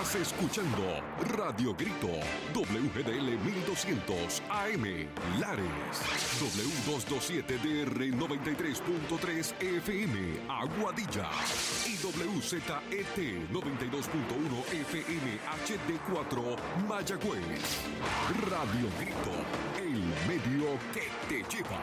Estás escuchando Radio Grito, WGDL 1200 AM, Lares, W227DR 93.3 FM, Aguadilla, y WZET 92.1 FM HD4, Mayagüez. Radio Grito, el medio que te lleva.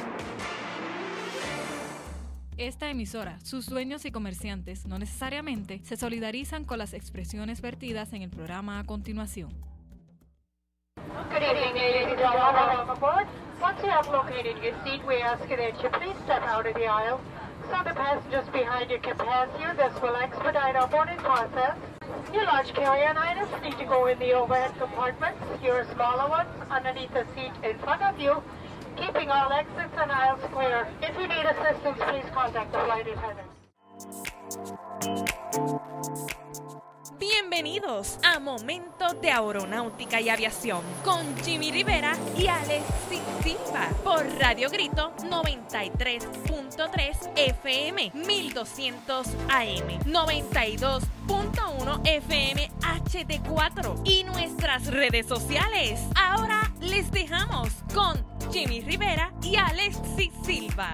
Esta emisora, sus dueños y comerciantes no necesariamente se solidarizan con las expresiones vertidas en el programa a continuación. Good evening, ladies and gentlemen. Welcome aboard. Once you have located your seat, we ask you that you please step out of the aisle so the passengers behind you can pass you. This will expedite our boarding process. Your large carry-on items need to go in the overhead compartments. Your smaller ones underneath the seat in front of you, keeping all exits and aisles clear. If you need assistance, please contact the flight attendant. Bienvenidos a Momentos de Aeronáutica y Aviación con Jimmy Rivera y Alexis Silva por Radio Grito 93.3 FM 1200 AM 92.1 FM HD4 y nuestras redes sociales. Ahora les dejamos con Jimmy Rivera y Alexis Silva.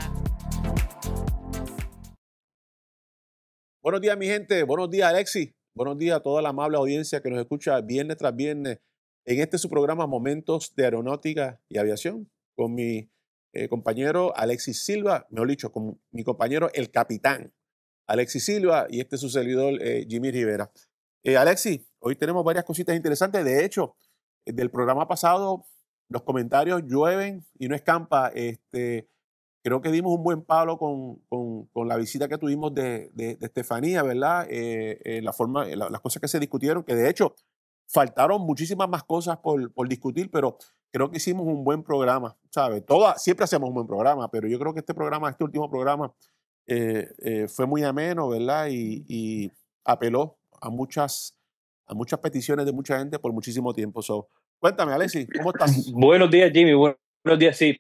Buenos días, mi gente. Buenos días, Alexis. Buenos días a toda la amable audiencia que nos escucha viernes tras viernes en este su programa Momentos de Aeronáutica y Aviación con mi compañero Alexis Silva, mejor dicho, con mi compañero el capitán Alexis Silva y este su servidor Jimmy Rivera. Alexis, hoy tenemos varias cositas interesantes. De hecho, del programa pasado los comentarios llueven y no escampa. Creo que dimos un buen palo con la visita que tuvimos de Estefanía, ¿verdad? Las cosas que se discutieron, que de hecho faltaron muchísimas más cosas por discutir, pero creo que hicimos un buen programa, ¿sabes? Siempre hacemos un buen programa, pero yo creo que este último programa, fue muy ameno, ¿verdad? Y apeló a muchas peticiones de mucha gente por muchísimo tiempo. Cuéntame, Alexis, ¿cómo estás? Buenos días, Jimmy. Buenos días, sí.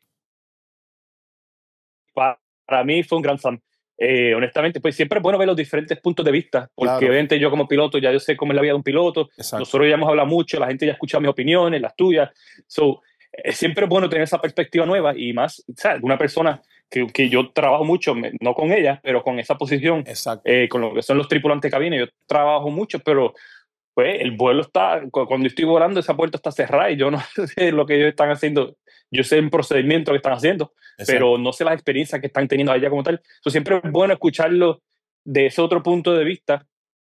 Para mí fue un gran fan. Honestamente, pues siempre es bueno ver los diferentes puntos de vista, porque Claro. Obviamente yo como piloto ya yo sé cómo es la vida de un piloto. Exacto. Nosotros ya hemos hablado mucho, la gente ya ha escuchado mis opiniones, las tuyas. Siempre es bueno tener esa perspectiva nueva y más, ¿sabes? Una persona que yo trabajo mucho, no con ella, pero con esa posición, Exacto. con lo que son los tripulantes de cabina. Yo trabajo mucho, pero pues el vuelo cuando estoy volando, esa puerta está cerrada y yo no sé lo que ellos están haciendo. Yo sé el procedimiento que están haciendo, Exacto. pero no sé las experiencias que están teniendo allá como tal. Siempre es bueno escucharlo de ese otro punto de vista.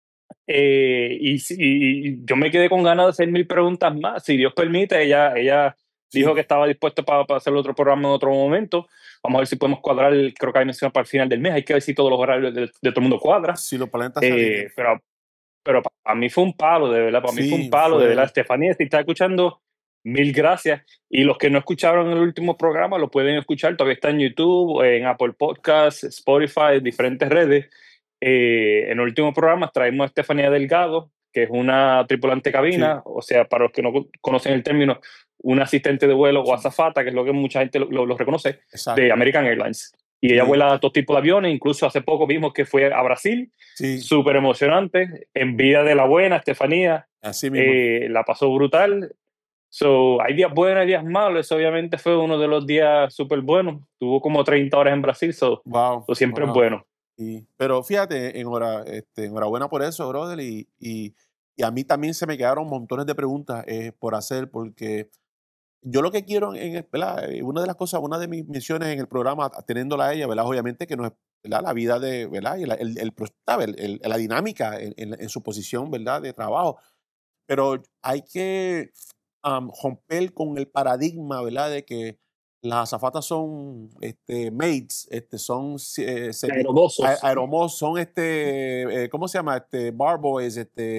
Y yo me quedé con ganas de hacer 1000 preguntas más. Si Dios permite, ella Sí. dijo que estaba dispuesta para hacer otro programa en otro momento. Vamos a ver si podemos cuadrar, creo que hay mencionado para el final del mes. Hay que ver si todos los horarios de todo el mundo cuadra. Si los planetas se alinean. Pero para mí fue un palo, de verdad. Para mí fue un palo, de verdad. Estefanía, si está escuchando, 1000 gracias. Y los que no escucharon el último programa lo pueden escuchar. Todavía está en YouTube, en Apple Podcasts, Spotify, diferentes redes. En el último programa traemos a Estefanía Delgado, que es una tripulante cabina. Sí. O sea, para los que no conocen el término, un asistente de vuelo o azafata, que es lo que mucha gente lo reconoce, Exacto. de American Airlines. Y ella vuela a todo tipo de aviones, incluso hace poco vimos que fue a Brasil. Sí. Súper emocionante, en vida de la buena, Estefanía. Así mismo. La pasó brutal. Hay días buenos, hay días malos. Eso obviamente fue uno de los días súper buenos. Tuvo como 30 horas en Brasil, siempre es bueno. Pero fíjate, enhorabuena por eso, brother. Y a mí también se me quedaron montones de preguntas por hacer, porque yo lo que quiero, ¿verdad? Una de mis misiones en el programa, teniéndola a ella, ¿verdad? Obviamente que no es, ¿verdad? La vida de, ¿verdad? Y la dinámica en su posición, ¿verdad? De trabajo. Pero hay que romper con el paradigma, ¿verdad? De que las azafatas son maids, son aeromosos, son ¿cómo se llama? Bar boys,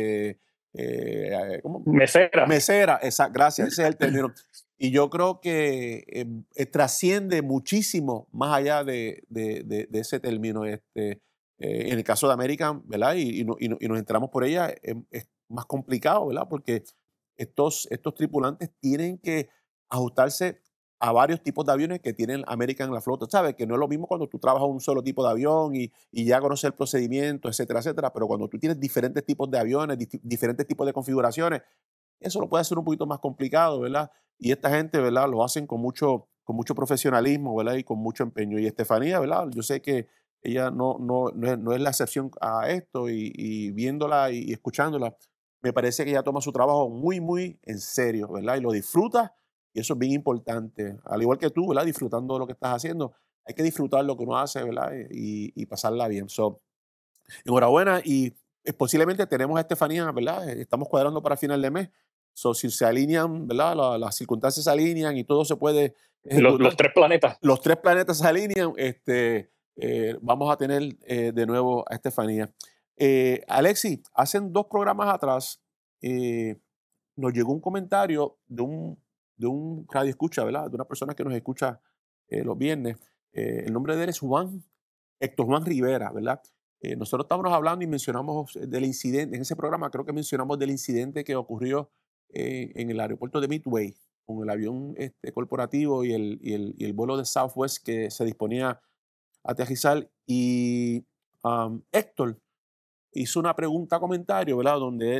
Mesera, exacto, gracias, ese es el término. Y yo creo que trasciende muchísimo más allá de ese término. En el caso de American, ¿verdad? Y nos enteramos por ella, es más complicado, ¿verdad? Porque estos tripulantes tienen que ajustarse a varios tipos de aviones que tienen American en la flota. ¿Sabes? Que no es lo mismo cuando tú trabajas un solo tipo de avión y ya conoces el procedimiento, etcétera, etcétera. Pero cuando tú tienes diferentes tipos de aviones, diferentes tipos de configuraciones, eso lo puede hacer un poquito más complicado, ¿verdad? Y esta gente, ¿verdad? Lo hacen con mucho profesionalismo, ¿verdad? Y con mucho empeño. Y Estefanía, ¿verdad? Yo sé que ella no es la excepción a esto y viéndola y escuchándola, me parece que ella toma su trabajo muy, muy en serio, ¿verdad? Y lo disfruta y eso es bien importante. Al igual que tú, ¿verdad? Disfrutando de lo que estás haciendo. Hay que disfrutar lo que uno hace, ¿verdad? Y pasarla bien. So, enhorabuena y posiblemente tenemos a Estefanía, ¿verdad? Estamos cuadrando para final de mes. So, si se alinean, ¿verdad? Las circunstancias se alinean y todo se puede ejecutar. Los tres planetas. Los tres planetas se alinean. Vamos a tener de nuevo a Estefanía. Alexi, hace 2 programas atrás nos llegó un comentario de un radio escucha, ¿verdad? De una persona que nos escucha los viernes. El nombre de él es Héctor Juan Rivera, ¿verdad? Nosotros estábamos hablando y mencionamos del incidente, en ese programa creo que mencionamos del incidente que ocurrió en el aeropuerto de Midway con el avión corporativo y el vuelo de Southwest que se disponía a aterrizar. Y Héctor hizo una pregunta, comentario, ¿verdad? Donde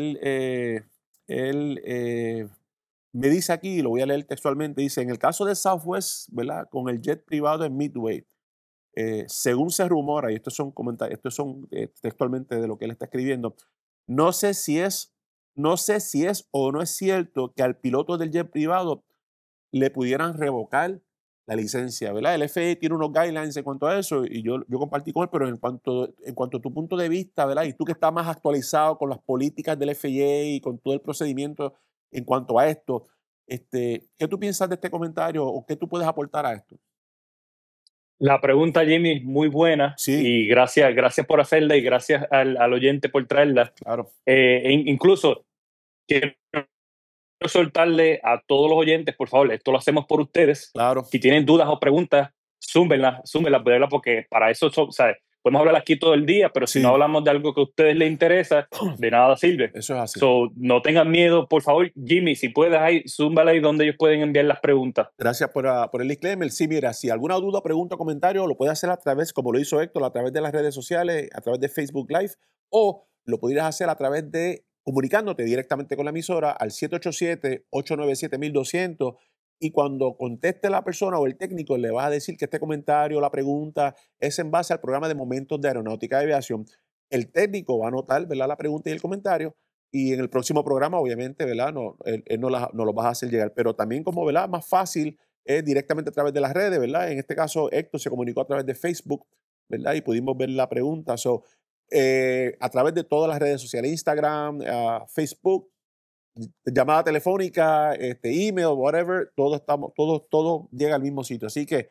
él me dice aquí, lo voy a leer textualmente, dice, en el caso de Southwest, ¿verdad? Con el jet privado en Midway, según se rumora, y estos son comentarios, estos son textualmente de lo que él está escribiendo, no sé si es o no es cierto que al piloto del jet privado le pudieran revocar la licencia, ¿verdad? El FAA tiene unos guidelines en cuanto a eso y yo compartí con él, pero en cuanto a tu punto de vista, ¿verdad? Y tú que estás más actualizado con las políticas del FAA y con todo el procedimiento en cuanto a esto, ¿qué tú piensas de este comentario o qué tú puedes aportar a esto? La pregunta, Jimmy, es muy buena. Sí. Y gracias por hacerla y gracias al oyente por traerla. Claro. Incluso quiero soltarle a todos los oyentes, por favor, esto lo hacemos por ustedes. Claro. Si tienen dudas o preguntas, zúmbenlas, ¿verdad? Porque para eso, ¿sabes? Podemos hablar aquí todo el día, pero si no hablamos de algo que a ustedes les interesa, de nada sirve. Eso es así. So, no tengan miedo, por favor, Jimmy, si puedes ahí, zúmbala ahí donde ellos pueden enviar las preguntas. Gracias por el disclaimer. Sí, mira, si alguna duda, pregunta o comentario, lo puedes hacer a través, como lo hizo Héctor, a través de las redes sociales, a través de Facebook Live, o lo podrías hacer a través de comunicándote directamente con la emisora al 787-897-1200 y cuando conteste la persona o el técnico le vas a decir que este comentario o la pregunta es en base al programa de Momentos de Aeronáutica y Aviación. El técnico va a anotar, ¿verdad?, la pregunta y el comentario y en el próximo programa, obviamente, ¿verdad?, él no lo vas a hacer llegar. Pero también como, ¿verdad?, más fácil es directamente a través de las redes, ¿verdad? En este caso, Héctor se comunicó a través de Facebook, ¿verdad? Y pudimos ver la pregunta. A través de todas las redes sociales, Instagram, Facebook, llamada telefónica, email, whatever, todo llega al mismo sitio. Así que,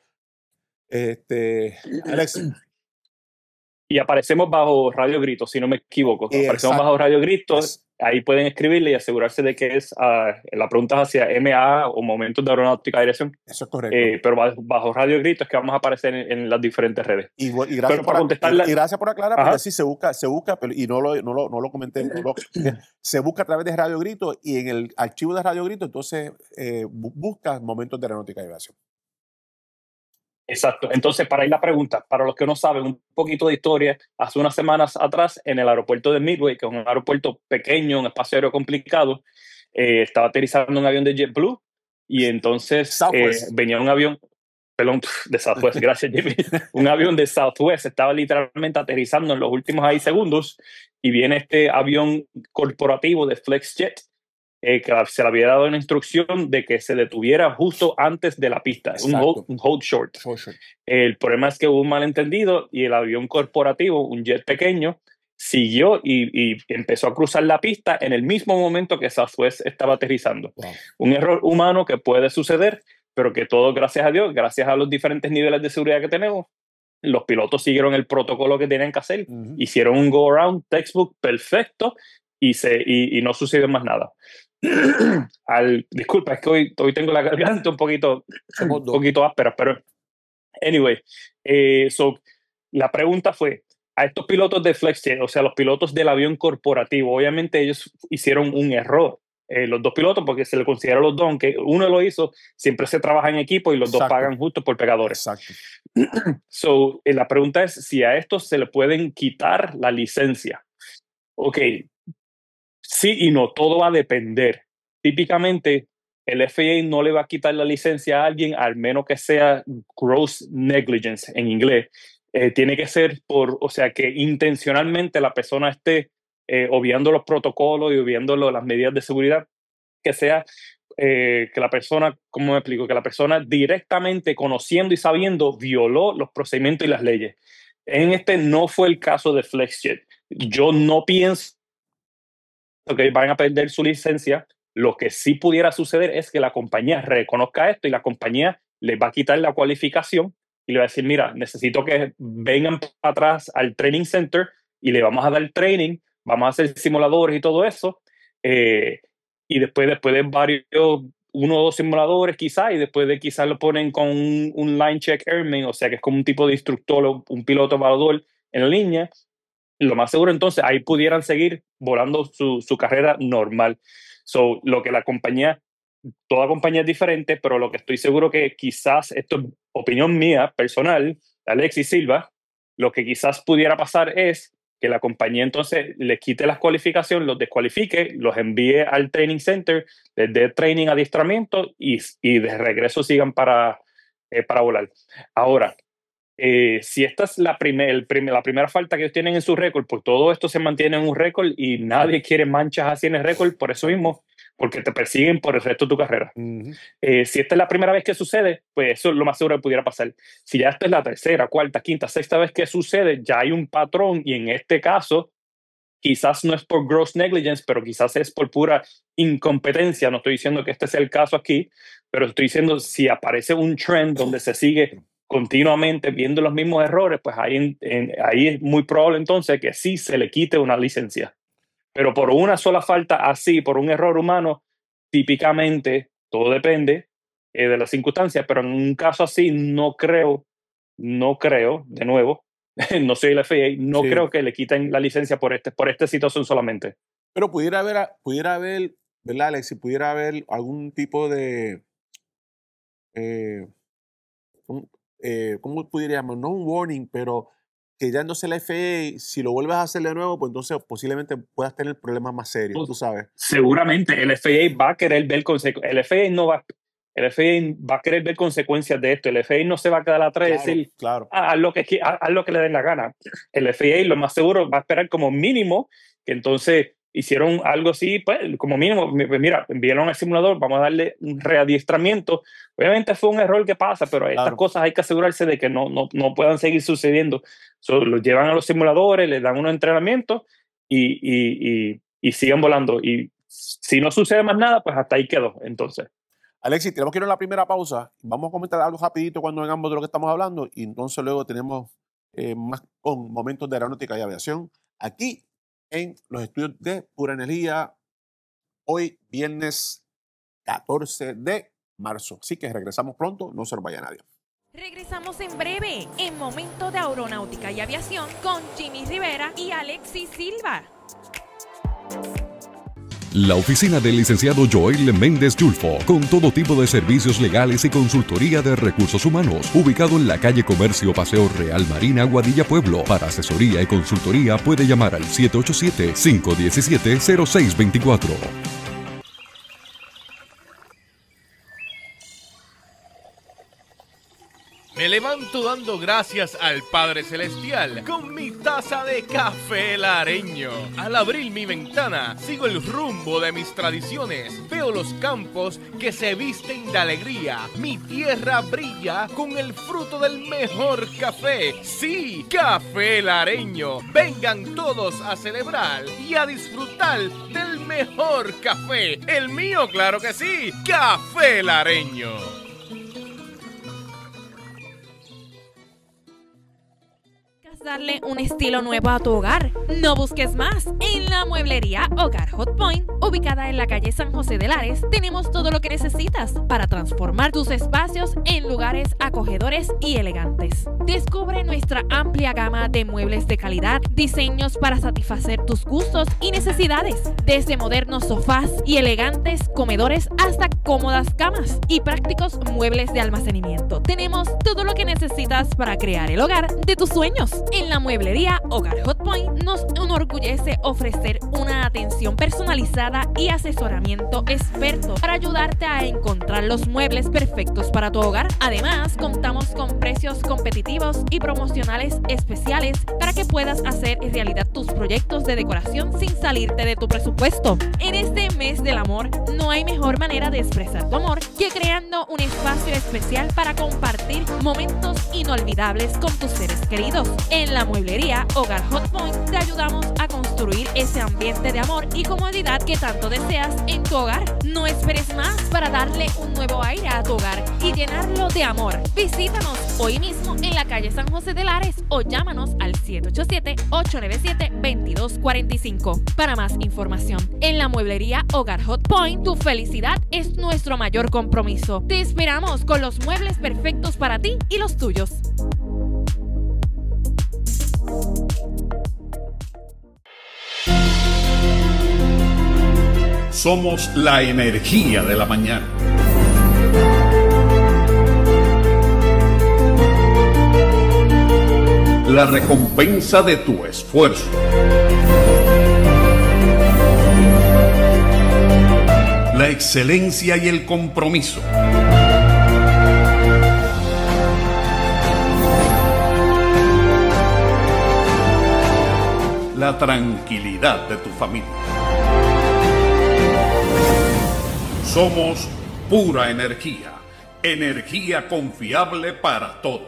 Alex. Y aparecemos bajo Radio Grito, si no me equivoco. Aparecemos bajo Radio Grito. Ahí pueden escribirle y asegurarse de que es la pregunta es hacia MA o Momentos de Aeronáutica y Aviación. Eso es correcto. Pero bajo Radio Grito es que vamos a aparecer en las diferentes redes. Y gracias por contestarla. Y gracias por aclarar, porque sí se busca, y no lo comenté. Se busca a través de Radio Grito y en el archivo de Radio Grito, entonces buscas Momentos de Aeronáutica y Aviación. Exacto. Entonces, para ir la pregunta, para los que no saben, un poquito de historia. Hace unas semanas atrás, en el aeropuerto de Midway, que es un aeropuerto pequeño, un espacio aéreo complicado, estaba aterrizando un avión de JetBlue y entonces venía un avión, perdón, de Southwest, gracias Jimmy, un avión de Southwest estaba literalmente aterrizando en los últimos segundos y viene este avión corporativo de FlexJet, que se le había dado una instrucción de que se detuviera justo antes de la pista, un hold short. El problema es que hubo un malentendido y el avión corporativo, un jet pequeño, siguió y empezó a cruzar la pista en el mismo momento que Southwest estaba aterrizando. Wow. Un error humano que puede suceder, pero que todo, gracias a Dios, gracias a los diferentes niveles de seguridad que tenemos, los pilotos siguieron el protocolo que tenían que hacer, hicieron un go-around textbook perfecto y no sucedió más nada. Disculpa, es que hoy tengo la garganta un poquito áspera, pero anyway, la pregunta fue a estos pilotos de FlexJet, o sea, los pilotos del avión corporativo, obviamente ellos hicieron un error los dos pilotos, porque se le considera los dos, aunque uno lo hizo, siempre se trabaja en equipo y los dos pagan justo por pegadores. Exacto. So, la pregunta es si a estos se le pueden quitar la licencia. Ok, sí y no, todo va a depender. Típicamente, el FAA no le va a quitar la licencia a alguien, al menos que sea gross negligence en inglés. Tiene que ser o sea, que intencionalmente la persona esté obviando los protocolos y obviando las medidas de seguridad, que sea que la persona, ¿cómo me explico? Que la persona directamente, conociendo y sabiendo, violó los procedimientos y las leyes. En este no fue el caso de FlexJet. Yo no pienso que van a perder su licencia. Lo que sí pudiera suceder es que la compañía reconozca esto y la compañía les va a quitar la cualificación y le va a decir, mira, necesito que vengan para atrás al training center y le vamos a dar training, vamos a hacer simuladores y todo eso. Y después de varios, 1 o 2 simuladores quizás, y después de quizás lo ponen con un line check airman, o sea que es como un tipo de instructor o un piloto evaluador en la línea. Lo más seguro entonces ahí pudieran seguir volando su carrera normal. So, lo que la compañía, toda compañía es diferente, pero lo que estoy seguro que quizás, esto es opinión mía personal, Alexis Silva, lo que quizás pudiera pasar es que la compañía entonces les quite las cualificaciones, los descualifique, los envíe al training center, les dé training, adiestramiento y de regreso sigan para volar. Ahora, si esta es la primera falta que ellos tienen en su récord, pues todo esto se mantiene en un récord y nadie quiere manchas así en el récord por eso mismo, porque te persiguen por el resto de tu carrera. Si esta es la primera vez que sucede, pues eso es lo más seguro que pudiera pasar. Si ya esta es la tercera, cuarta, quinta, sexta vez que sucede, ya hay un patrón y en este caso quizás no es por gross negligence, pero quizás es por pura incompetencia. No estoy diciendo que este sea el caso aquí, pero estoy diciendo si aparece un trend donde se sigue continuamente viendo los mismos errores, pues ahí es muy probable entonces que sí se le quite una licencia. Pero por una sola falta así, por un error humano, típicamente todo depende de las circunstancias, pero en un caso así no creo, de nuevo, no soy el FAA, no creo que le quiten la licencia por esta situación solamente. Pero pudiera haber, ¿verdad, Alexis? Pudiera haber algún tipo de ¿cómo pudiéramos? No un warning, pero que ya no sea la FAA, si lo vuelves a hacer de nuevo, pues entonces posiblemente puedas tener problemas más serios, tú sabes. Seguramente el FAA va a querer ver consecuencias. El FAA va a querer ver consecuencias de esto. El FAA no se va a quedar atrás y decir, haz lo que le den la gana. El FAA lo más seguro va a esperar como mínimo que entonces hicieron algo así, pues como mínimo, mira, enviaron al simulador, vamos a darle un readiestramiento. Obviamente fue un error que pasa, pero estas cosas hay que asegurarse de que no puedan seguir sucediendo. Los llevan a los simuladores, les dan unos entrenamientos y siguen volando. Y si no sucede más nada, pues hasta ahí quedó entonces. Alexis, tenemos que ir a la primera pausa. Vamos a comentar algo rapidito cuando vengamos de lo que estamos hablando y entonces luego tenemos más con momentos de aeronáutica y aviación aquí en los estudios de Pura Energía, hoy viernes 14 de marzo. Así que regresamos pronto, no se nos vaya nadie. Regresamos en breve, en Momento de Aeronáutica y Aviación, con Jimmy Rivera y Alexis Silva. La oficina del licenciado Joel Méndez Yulfo, con todo tipo de servicios legales y consultoría de recursos humanos, ubicado en la calle Comercio Paseo Real Marina, Aguadilla, Pueblo. Para asesoría y consultoría puede llamar al 787-517-0624. Me levanto dando gracias al Padre Celestial con mi taza de café lareño. Al abrir mi ventana, sigo el rumbo de mis tradiciones. Veo los campos que se visten de alegría. Mi tierra brilla con el fruto del mejor café. Sí, café lareño. Vengan todos a celebrar y a disfrutar del mejor café. El mío, claro que sí, café lareño. darle un estilo nuevo a tu hogar? No busques más. En la mueblería Hogar Hot Point, ubicada en la calle San José de Lares, tenemos todo lo que necesitas para transformar tus espacios en lugares acogedores y elegantes. Descubre nuestra amplia gama de muebles de calidad, diseños para satisfacer tus gustos y necesidades, desde modernos sofás y elegantes comedores hasta cómodas camas y prácticos muebles de almacenamiento. Tenemos todo lo que necesitas para crear el hogar de tus sueños. En la mueblería Hogar Hot Point nos enorgullece ofrecer una atención personalizada y asesoramiento experto para ayudarte a encontrar los muebles perfectos para tu hogar. Además, contamos con precios competitivos y promocionales especiales para que puedas hacer realidad tus proyectos de decoración sin salirte de tu presupuesto. En este mes del amor, no hay mejor manera de expresar tu amor que creando un espacio especial para compartir momentos inolvidables con tus seres queridos. En la mueblería Hogar Hot Point te ayudamos a construir ese ambiente de amor y comodidad que tanto deseas en tu hogar. No esperes más para darle un nuevo aire a tu hogar y llenarlo de amor. Visítanos hoy mismo en la calle San José de Lares o llámanos al 787-897-2245. Para más información, en la mueblería Hogar Hot Point, tu felicidad es nuestro mayor compromiso. Te esperamos con los muebles perfectos para ti y los tuyos. Somos la energía de la mañana. La recompensa de tu esfuerzo. La excelencia y el compromiso. La tranquilidad de tu familia. Somos pura energía, energía confiable para todos.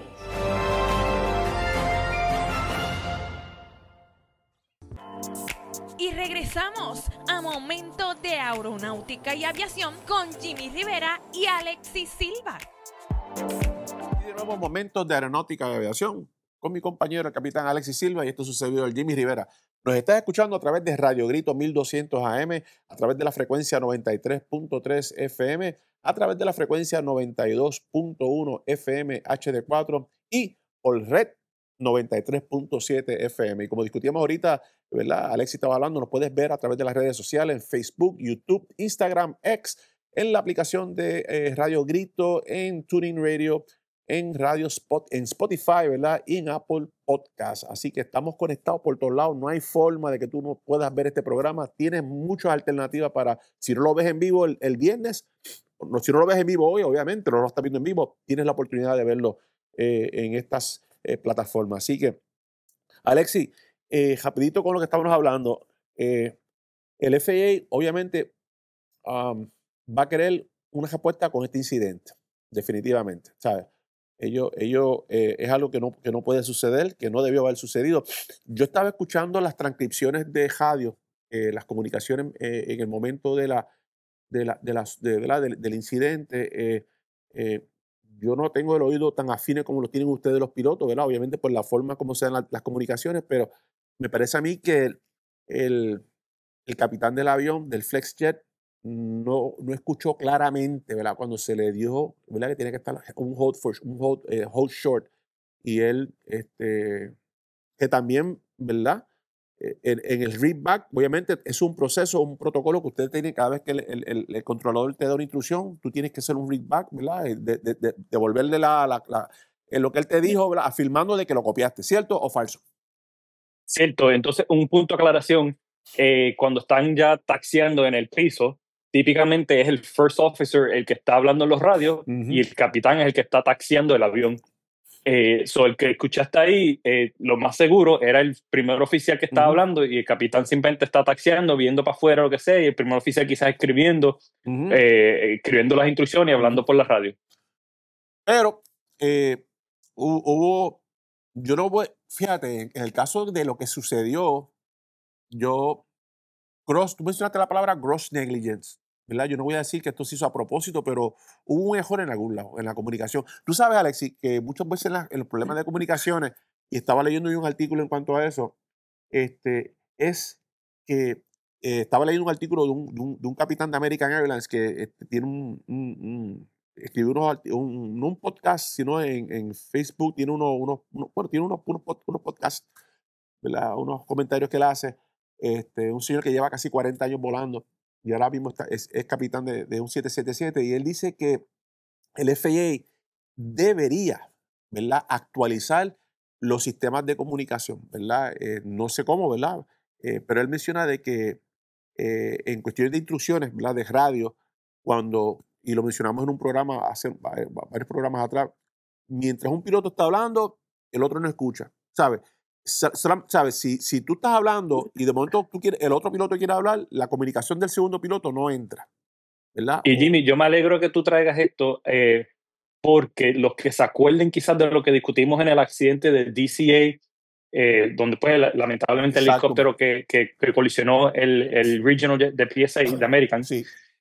Y regresamos a Momento de Aeronáutica y Aviación con Jimmy Rivera y Alexis Silva. Y de nuevo, Momentos de Aeronáutica y Aviación con mi compañero, el capitán Alexis Silva, y esto es su servidor Jimmy Rivera. Nos estás escuchando a través de Radio Grito 1200 AM, a través de la frecuencia 93.3 FM, a través de la frecuencia 92.1 FM HD4 y por Red 93.7 FM. Y como discutíamos ahorita, ¿verdad? Alexis estaba hablando, nos puedes ver a través de las redes sociales, en Facebook, YouTube, Instagram, X, en la aplicación de Radio Grito, en Tuning Radio, en en Spotify, ¿verdad? Y en Apple Podcast. Así que estamos conectados por todos lados. No hay forma de que tú no puedas ver este programa. Tienes muchas alternativas para, si no lo ves en vivo el viernes, si no lo ves en vivo hoy, obviamente, no lo estás viendo en vivo, tienes la oportunidad de verlo en estas plataformas. Así que, Alexis, rapidito con lo que estábamos hablando, el FAA obviamente va a querer una respuesta con este incidente, definitivamente, ¿sabes? Ellos es algo que no puede suceder, que no debió haber sucedido. Yo estaba escuchando las transcripciones de radio, las comunicaciones en el momento del incidente. Yo no tengo el oído tan afine como lo tienen ustedes los pilotos, ¿verdad? Obviamente por la forma como se dan las comunicaciones, pero me parece a mí que el capitán del avión, del FlexJet, no escuchó claramente, ¿verdad? Cuando se le dijo, ¿verdad? Que tiene que estar un hold short. Y él, que también, ¿verdad? En el readback, obviamente, es un proceso, un protocolo que usted tiene cada vez que el controlador te da una instrucción, tú tienes que hacer un readback, ¿verdad? Devolverle lo que él te dijo, ¿verdad? Afirmando de que lo copiaste, ¿cierto o falso? Cierto. Entonces, un punto de aclaración, cuando están ya taxiando en el piso, típicamente es el first officer el que está hablando en los radios y el capitán es el que está taxiando el avión. El que escuchaste ahí, lo más seguro era el primer oficial que estaba hablando y el capitán simplemente está taxiando, viendo para afuera lo que sea, y el primer oficial quizás escribiendo las instrucciones y hablando por la radio. Pero fíjate, en el caso de lo que sucedió, tú mencionaste la palabra gross negligence, ¿verdad? Yo no voy a decir que esto se hizo a propósito, pero hubo un error en algún lado, en la comunicación. Tú sabes, Alexis, que muchas veces en los problemas de comunicaciones, y estaba leyendo yo un artículo en cuanto a eso, es que estaba leyendo un artículo de un capitán de American Airlines que tiene escribió un podcast, sino en Facebook tiene tiene unos podcasts, ¿verdad? Unos comentarios que él hace. Un señor que lleva casi 40 años volando y ahora mismo es capitán de un 777, y él dice que el FAA debería, ¿verdad?, actualizar los sistemas de comunicación, ¿verdad? No sé cómo, ¿verdad? Pero él menciona de que en cuestiones de instrucciones, ¿verdad?, de radio, y lo mencionamos en un programa, hace varios programas atrás, mientras un piloto está hablando, el otro no escucha, ¿sabes? ¿Sabes? Si tú estás hablando y de momento el otro piloto quiere hablar, la comunicación del segundo piloto no entra, ¿verdad? Y Jimmy, yo me alegro que tú traigas esto, porque los que se acuerden quizás de lo que discutimos en el accidente del DCA, donde pues lamentablemente el helicóptero que colisionó el regional de PSA de American, sí.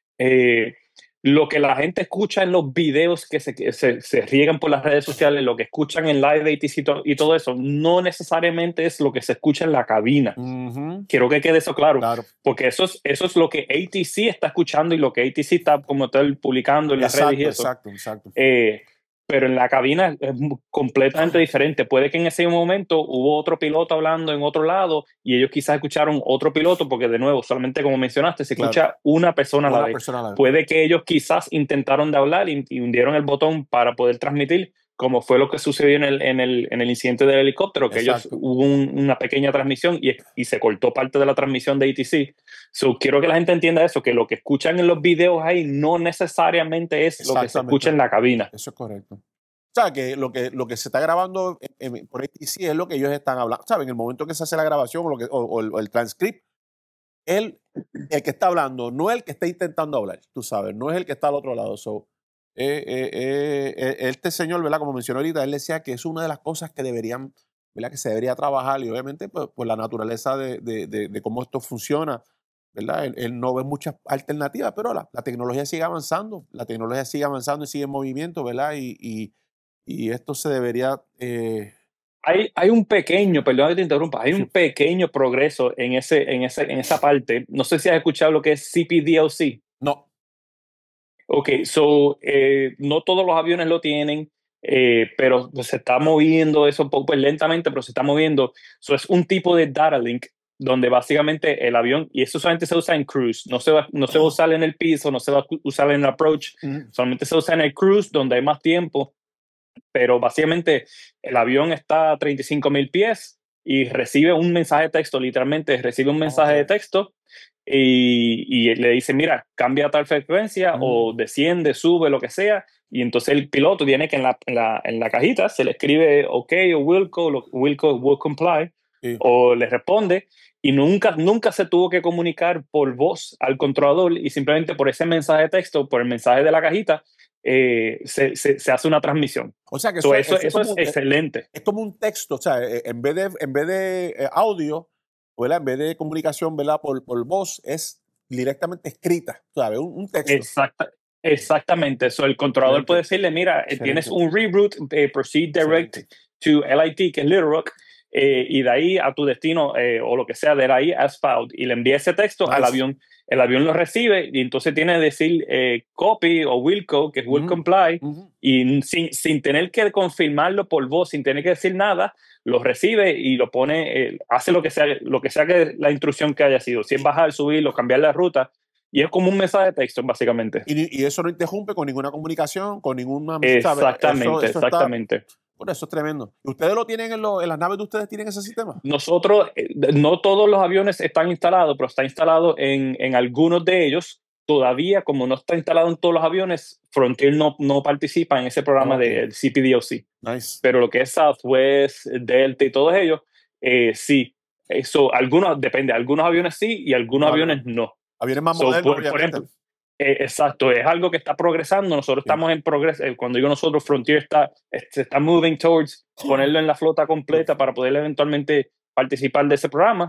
Lo que la gente escucha en los videos que se riegan por las redes sociales, lo que escuchan en live ATC y todo eso, no necesariamente es lo que se escucha en la cabina. Quiero que quede eso claro. Porque eso es lo que ATC está escuchando y lo que ATC está como tal publicando en las redes y eso. Exacto. Pero en la cabina es completamente diferente. Puede que en ese momento hubo otro piloto hablando en otro lado y ellos quizás escucharon otro piloto, porque de nuevo, solamente como mencionaste, se escucha una persona a la vez. Puede que ellos quizás intentaron de hablar y hundieron el botón para poder transmitir, como fue lo que sucedió en el incidente del helicóptero, que ellos hubo una pequeña transmisión y se cortó parte de la transmisión de ATC. Quiero que la gente entienda eso, que lo que escuchan en los videos ahí no necesariamente es lo que se escucha en la cabina. Eso es correcto. O sea, que lo que se está grabando por ATC es lo que ellos están hablando. ¿Saben? En el momento que se hace la grabación o el transcript, el que está hablando, no el que está intentando hablar, tú sabes, no es el que está al otro lado. Este señor, ¿verdad?, como mencionó ahorita, él decía que es una de las cosas que deberían, ¿verdad?, que se debería trabajar, y obviamente pues la naturaleza de cómo esto funciona, ¿verdad? Él no ve muchas alternativas, pero la tecnología sigue avanzando, y sigue en movimiento, ¿verdad? Y esto se debería... Hay un pequeño, perdón que te interrumpa, hay un pequeño progreso en esa parte. No sé si has escuchado lo que es CPDLC. No. Ok, no todos los aviones lo tienen, pero se está moviendo eso un poco lentamente, pero se está moviendo. Es un tipo de data link donde básicamente el avión, y eso solamente se usa en cruise, no se va a usar en el piso, no se va a usar en el approach, solamente se usa en el cruise donde hay más tiempo, pero básicamente el avión está a 35,000 pies y recibe un mensaje de texto, literalmente recibe un mensaje de texto. Y le dice, mira, cambia a tal frecuencia o desciende, sube, lo que sea. Y entonces el piloto tiene que en la cajita se le escribe OK o Wilco will comply, o le responde. Y nunca se tuvo que comunicar por voz al controlador, y simplemente por ese mensaje de texto, por el mensaje de la cajita, se hace una transmisión. O sea que eso es excelente. Es como un texto, o sea, en vez de audio, ¿verdad?, en vez de comunicación, ¿verdad?, por voz, es directamente escrita, ¿sabes? Un texto. Exactamente. El controlador puede decirle, mira, tienes un reroute, proceed direct to LIT, que es Little Rock, y de ahí a tu destino, o lo que sea, de ahí as filed, y le envía ese texto al avión. El avión lo recibe y entonces tiene que decir copy o Wilco, que es will comply, y sin tener que confirmarlo por voz, sin tener que decir nada, lo recibe y lo pone, hace lo que sea que la instrucción que haya sido. Si es bajar, subir o cambiar la ruta, y es como un mensaje de texto, básicamente. Y eso no interrumpe con ninguna comunicación, con ninguna... Exactamente. Por eso es tremendo. ¿Ustedes lo tienen en las naves de ustedes? ¿Tienen ese sistema? Nosotros, no todos los aviones están instalados, pero está instalado en algunos de ellos. Todavía, como no está instalado en todos los aviones, Frontier no participa en ese programa del CPDLC. Nice. Pero lo que es Southwest, Delta y todos ellos, sí. Eso, depende. Algunos aviones sí y algunos aviones no. Aviones más modernos, por ejemplo, exacto, es algo que está progresando. Nosotros estamos en progreso. Cuando digo nosotros, Frontier se está moving towards ponerlo en la flota completa para poder eventualmente participar de ese programa.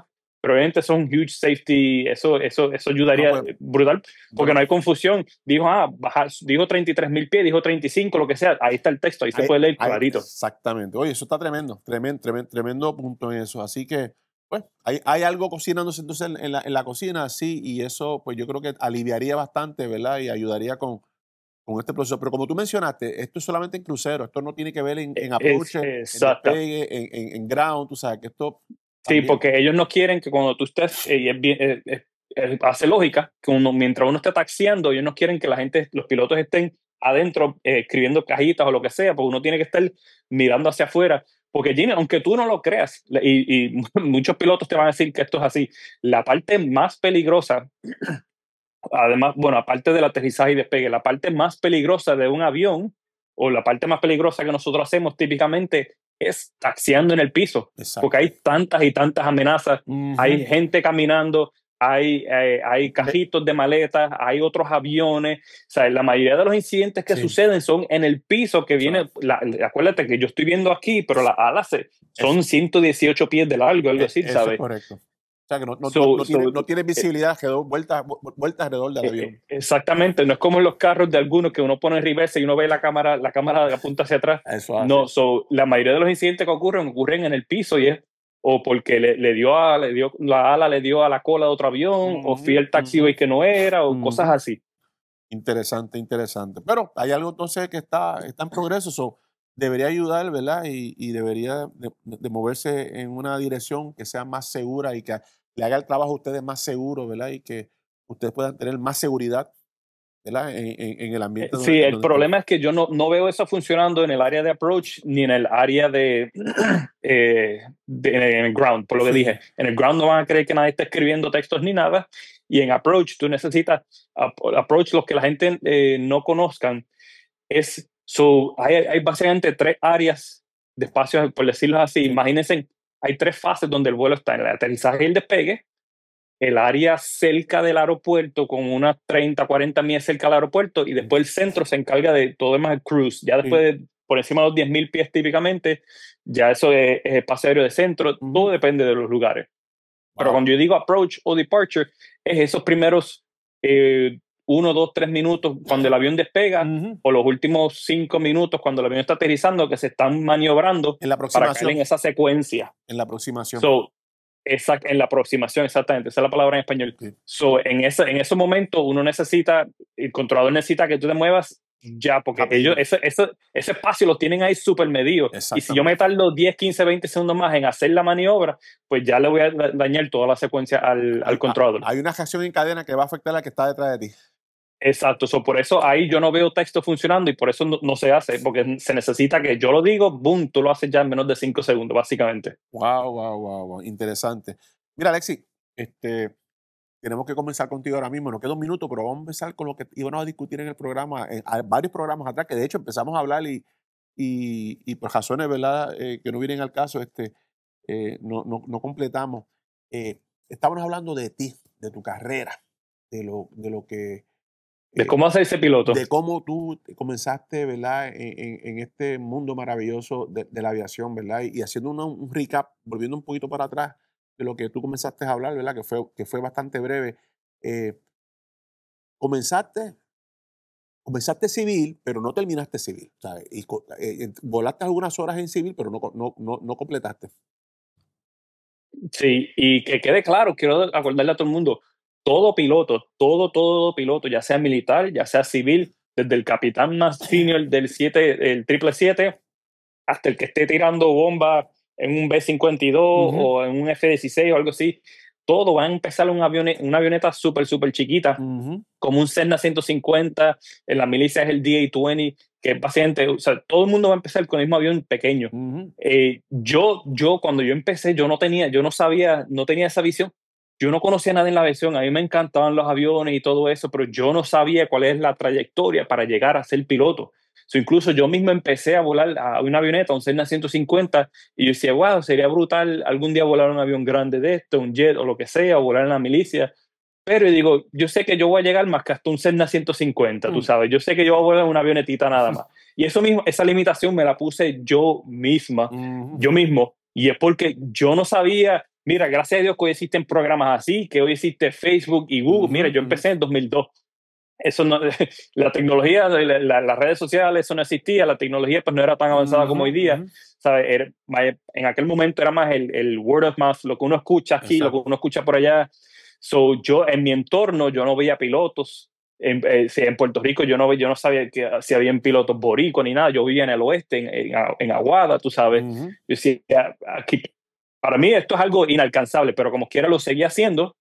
pero obviamente eso es un huge safety, eso ayudaría brutal, porque no hay confusión. Dijo, dijo 33,000 pies, dijo 35, lo que sea, ahí está el texto, ahí se puede leer clarito. Exactamente. Oye, eso está tremendo punto en eso. Así que, pues, hay algo cocinándose entonces en la cocina, sí, y eso, pues yo creo que aliviaría bastante, ¿verdad? Y ayudaría con este proceso. Pero como tú mencionaste, esto es solamente en crucero, esto no tiene que ver en approach, en despegue, en ground, tú sabes que esto... También. Sí, porque ellos no quieren que cuando tú estés, hace lógica, que mientras uno esté taxiando, ellos no quieren que los pilotos estén adentro escribiendo cajitas o lo que sea, porque uno tiene que estar mirando hacia afuera. Porque Jimmy, aunque tú no lo creas, y muchos pilotos te van a decir que esto es así, la parte más peligrosa... Además, bueno, aparte del aterrizaje y despegue, la parte más peligrosa de un avión o la parte más peligrosa que nosotros hacemos típicamente es taxiando en el piso. Exacto. Porque hay tantas y tantas amenazas, hay gente caminando, hay cajitos de maletas, hay otros aviones. O sea, la mayoría de los incidentes que suceden son en el piso que viene. Acuérdate que yo estoy viendo aquí, pero las alas son 118 pies de largo, algo así, ¿sabes? Es correcto. O sea, que no tiene visibilidad, vueltas alrededor del avión. Exactamente, no es como en los carros de algunos que uno pone en reversa y uno ve la cámara apunta hacia atrás. No, la mayoría de los incidentes que ocurren en el piso y es o porque la ala le dio a la cola de otro avión, o fui al taxiway que no era, o cosas así. Interesante. Pero hay algo entonces que está en progreso, debería ayudar, ¿verdad? Y debería de moverse en una dirección que sea más segura y que le haga el trabajo a ustedes más seguro, ¿verdad? Y que ustedes puedan tener más seguridad, ¿verdad? En el ambiente. Sí, el problema es que yo no veo eso funcionando en el área de approach ni en el área en el ground, por lo que dije. En el ground no van a creer que nadie está escribiendo textos ni nada. Y en approach tú necesitas, approach los que la gente no conozcan, es... hay básicamente 3 áreas de espacios, por decirlo así. Imagínense, hay 3 fases donde el vuelo está: en el aterrizaje y el despegue, el área cerca del aeropuerto, con unas 30, 40 millas cerca del aeropuerto, y después el centro se encarga de todo demás, el cruise. Ya después, por encima de los 10,000 pies típicamente, ya eso es espacio aéreo de centro. Todo depende de los lugares. Pero cuando yo digo approach o departure, es esos primeros 1, 2, 3 minutos cuando el avión despega, o los últimos 5 minutos cuando el avión está aterrizando, que se están maniobrando para caer en esa secuencia. En la aproximación. En la aproximación, exactamente. Esa es la palabra en español. En ese momento el controlador necesita que tú te muevas ya, porque ellos ese espacio lo tienen ahí súper medido. Y si yo me tardo 10, 15, 20 segundos más en hacer la maniobra, pues ya le voy a dañar toda la secuencia al controlador. Hay una reacción en cadena que va a afectar a la que está detrás de ti. Exacto, por eso ahí yo no veo texto funcionando y por eso no se hace, porque se necesita que yo lo digo, boom, tú lo haces ya en menos de 5 segundos, básicamente. Wow, interesante. Mira, Alexis, tenemos que comenzar contigo ahora mismo, nos queda un minuto, pero vamos a empezar con lo que íbamos a discutir en el programa, varios programas atrás, que de hecho empezamos a hablar y por razones, ¿verdad?, que no vienen al caso, no completamos. Estábamos hablando de ti, de tu carrera, de lo que... De cómo hacerse piloto. De cómo tú comenzaste, ¿verdad?, en este mundo maravilloso de la aviación, ¿verdad? Y haciendo un recap, volviendo un poquito para atrás de lo que tú comenzaste a hablar, ¿verdad?, que fue bastante breve. Comenzaste civil, pero no terminaste civil. ¿Sabes? Y volaste algunas horas en civil, pero no completaste. Sí, y que quede claro, quiero acordarle a todo el mundo, todo piloto, ya sea militar, ya sea civil, desde el capitán más senior del 777 hasta el que esté tirando bomba en un B-52 o en un F-16 o algo así, todo va a empezar una avioneta súper chiquita, como un Cessna 150, en la milicia es el DA-20, que básicamente, o sea, todo el mundo va a empezar con el mismo avión pequeño. Yo cuando yo empecé, yo no tenía esa visión. Yo no conocía nada en la aviación, a mí me encantaban los aviones y todo eso, pero yo no sabía cuál es la trayectoria para llegar a ser piloto. Incluso yo mismo empecé a volar a una avioneta, un Cessna 150, y yo decía, wow, sería brutal algún día volar un avión grande de esto, un jet o lo que sea, o volar en la milicia. Pero digo, yo sé que yo voy a llegar más que hasta un Cessna 150, tú sabes. Yo sé que yo voy a volar una avionetita nada más. Y eso mismo, esa limitación me la puse yo mismo, y es porque yo no sabía mira, gracias a Dios que hoy existen programas así, que hoy existe Facebook y Google. Mira, yo empecé en 2002. Eso no, la tecnología, las redes sociales, eso no existía, la tecnología pues no era tan avanzada como hoy día, ¿sabes? En aquel momento era más el word of mouth, lo que uno escucha aquí, lo que uno escucha por allá. So, yo en mi entorno, yo no veía pilotos. En Puerto Rico yo no sabía que si habían pilotos boricos ni nada. Yo vivía en el oeste, en Aguada, tú sabes. Yo decía, aquí, para mí esto es algo inalcanzable, pero como quiera lo seguía haciendo.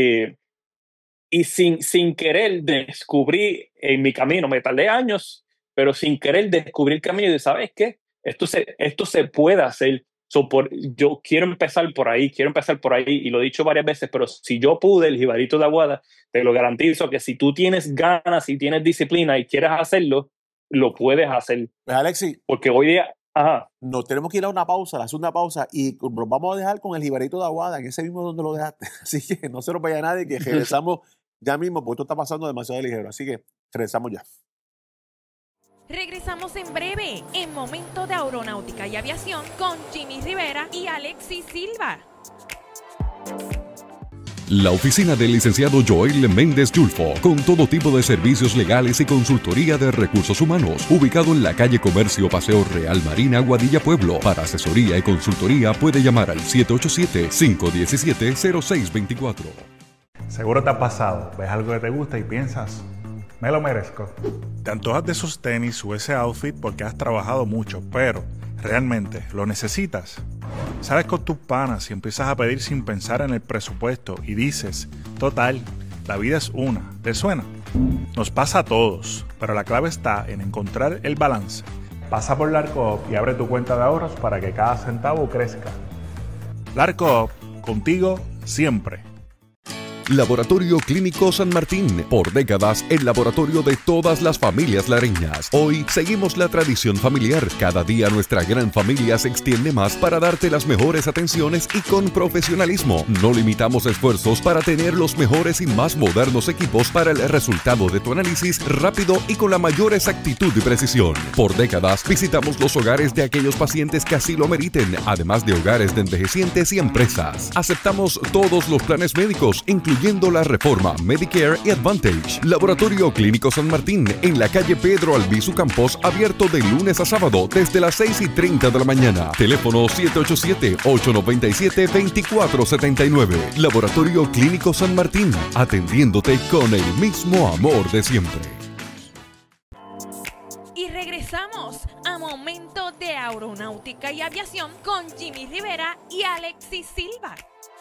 Y sin querer descubrí en mi camino, me tardé años, pero sin querer descubrí el camino de, ¿sabes qué? Esto se puede hacer. Yo quiero empezar por ahí, y lo he dicho varias veces, pero si yo pude, el Jibarito de Aguada, te lo garantizo que si tú tienes ganas, si tienes disciplina y quieres hacerlo, lo puedes hacer. Pues Alexi, porque hoy día, nos tenemos que ir a una pausa, la segunda pausa, y nos vamos a dejar con el Jibarito de Aguada, en ese mismo donde lo dejaste. Así que no se nos vaya nadie, que regresamos ya mismo, porque esto está pasando demasiado ligero. Así que regresamos ya. Regresamos en breve, en Momento de Aeronáutica y Aviación, con Jimmy Rivera y Alexis Silva. La oficina del licenciado Joel Méndez Yulfo, con todo tipo de servicios legales y consultoría de recursos humanos, ubicado en la calle Comercio Paseo Real Marina, Aguadilla Pueblo. Para asesoría y consultoría puede llamar al 787-517-0624. Seguro te ha pasado, ves algo que te gusta y piensas, me lo merezco. Te antojas de esos tenis o ese outfit porque has trabajado mucho, pero ¿realmente lo necesitas? Sales con tus panas y empiezas a pedir sin pensar en el presupuesto y dices, total, la vida es una. ¿Te suena? Nos pasa a todos, pero la clave está en encontrar el balance. Pasa por Larcoop y abre tu cuenta de ahorros para que cada centavo crezca. Larcoop, contigo siempre. Laboratorio Clínico San Martín, por décadas el laboratorio de todas las familias lareñas. Hoy seguimos la tradición familiar. Cada día nuestra gran familia se extiende más para darte las mejores atenciones y con profesionalismo. No limitamos esfuerzos para tener los mejores y más modernos equipos para el resultado de tu análisis rápido y con la mayor exactitud y precisión. Por décadas visitamos los hogares de aquellos pacientes que así lo meriten, además de hogares de envejecientes y empresas. Aceptamos todos los planes médicos, incluyendo la reforma Medicare y Advantage. Laboratorio Clínico San Martín, en la calle Pedro Albizu Campos, abierto de lunes a sábado desde las 6:30 de la mañana. Teléfono 787-897-2479. Laboratorio Clínico San Martín, atendiéndote con el mismo amor de siempre. Y regresamos a Momento de Aeronáutica y Aviación con Jimmy Rivera y Alexis Silva.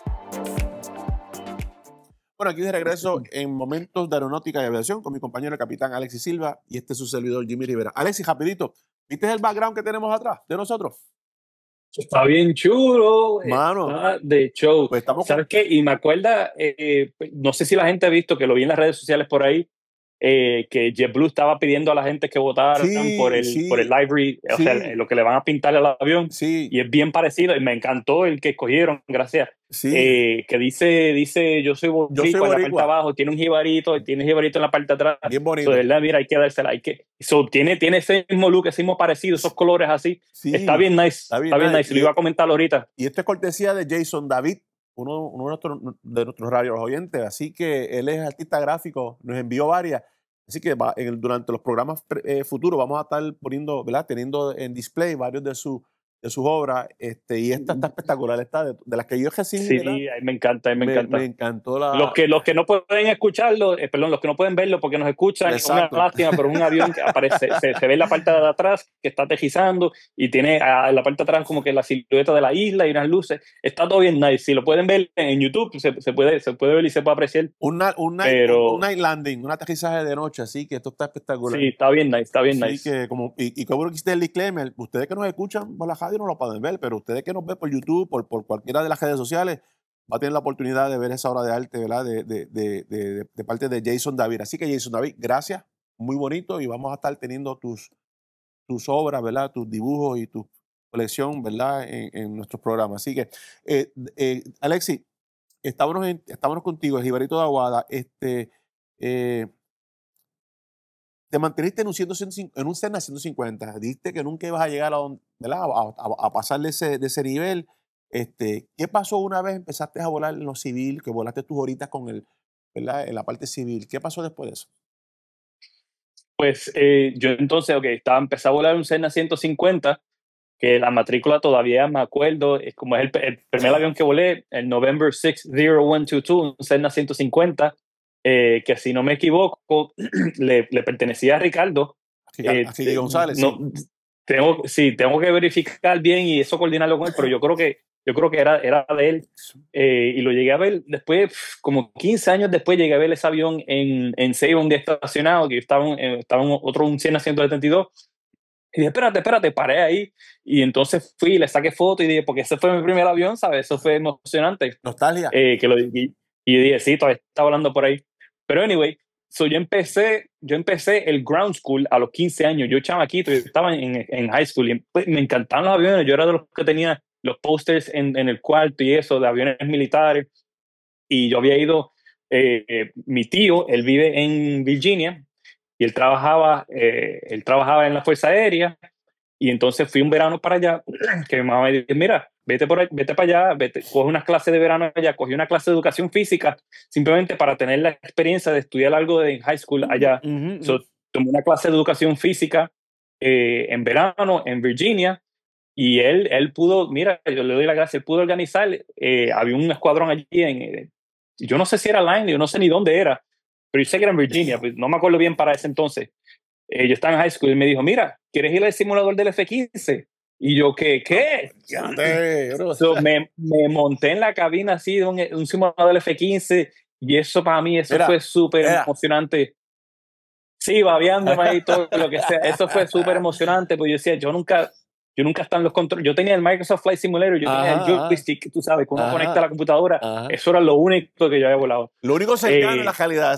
Bueno, aquí de regreso en Momentos de Aeronáutica y Aviación con mi compañero el capitán Alexis Silva y este es su servidor Jimmy Rivera. Alexis, rapidito, ¿viste el background que tenemos atrás de nosotros? Está bien chulo, mano, está de show. Pues ¿Sabes qué? Y me acuerda, no sé si la gente ha visto, que lo vi en las redes sociales por ahí, que JetBlue estaba pidiendo a la gente que votaran por el livery, o sea, lo que le van a pintar al avión, y es bien parecido, y me encantó el que escogieron, gracias. Que dice yo soy boricua en la parte de abajo, tiene un jibarito en la parte de atrás. Bien bonito. De verdad, mira, hay que dársela. Tiene ese mismo look, ese mismo parecido, esos colores así. Está bien nice. Está bien nice. Lo iba a comentar ahorita. Y esto es cortesía de Jason David, uno de nuestros radios oyentes. Así que él es artista gráfico, nos envió varias. Así que durante los programas futuros vamos a estar poniendo, ¿verdad? Teniendo en display varios de sus obras, y esta está espectacular, esta de las que yo recibí. Sí, me encanta. Me encantó los que no pueden escucharlo, los que no pueden verlo porque nos escuchan, es una lástima, pero un avión que aparece, se ve en la parte de atrás que está aterrizando y tiene en la parte de atrás como que la silueta de la isla y unas luces. Está todo bien nice. Si lo pueden ver en YouTube, se puede ver y se puede apreciar. Un night landing, un aterrizaje de noche, así que esto está espectacular. Sí, está bien nice. Así que y como que hiciste el disclaimer, ustedes que nos escuchan por la radio no lo pueden ver, pero ustedes que nos ven por YouTube, por cualquiera de las redes sociales, va a tener la oportunidad de ver esa obra de arte, ¿verdad? De parte de Jason David. Así que Jason David, gracias, muy bonito, y vamos a estar teniendo tus obras, ¿verdad? Tus dibujos y tu colección, ¿verdad? En nuestros programas. Así que, Alexis, estábamos contigo, el Jibarito de Aguada, te manteniste en un Cessna 150, dijiste que nunca ibas a llegar a pasar de ese nivel, ¿Qué pasó una vez empezaste a volar en lo civil, que volaste tus horitas ¿verdad? En la parte civil? ¿Qué pasó después de eso? Pues yo entonces, empecé a volar un Cessna 150, que la matrícula todavía me acuerdo, es como es el primer avión que volé, el November 60122, un Cessna 150, que si no me equivoco, le pertenecía a Ricardo. Así González, no, tengo que verificar bien y eso coordinarlo con él, pero yo creo que era de él. Y lo llegué a ver después, como 15 años después, llegué a ver ese avión en Ceiba, un día estacionado, que yo estaba en un Cessna 172. Y dije, espérate, paré ahí. Y entonces fui, le saqué foto y dije, porque ese fue mi primer avión, ¿sabes? Eso fue emocionante. Nostalgia. Y yo dije, sí, todavía está volando por ahí. Pero anyway, yo empecé el ground school a los 15 años. Yo chamaquito, yo estaba en high school y pues, me encantaban los aviones. Yo era de los que tenía los posters en el cuarto y eso, de aviones militares. Y yo había ido, mi tío, él vive en Virginia, y él trabajaba en la Fuerza Aérea, y entonces fui un verano para allá, que mi mamá me dijo, mira, vete para allá, coge unas clases de verano allá, cogí una clase de educación física, simplemente para tener la experiencia de estudiar algo en high school allá. Tomé una clase de educación física en verano en Virginia, y él pudo, mira, yo le doy la gracia, él pudo organizar, había un escuadrón allí yo no sé si era Line, yo no sé ni dónde era, pero yo sé que era en Virginia, pues no me acuerdo bien para ese entonces. Yo estaba en high school y me dijo, mira, ¿quieres ir al simulador del F-15? Y yo, ¿qué? Me monté en la cabina así de un simulador del F-15, y eso para mí, fue súper emocionante. Sí, babeándome ahí todo lo que sea. Eso fue súper emocionante, porque yo decía, yo nunca estaba en los controles. Yo tenía el Microsoft Flight Simulator, yo tenía el joystick, tú sabes, que uno conecta a la computadora. Eso era lo único que yo había volado. Lo único cercano en la calidad.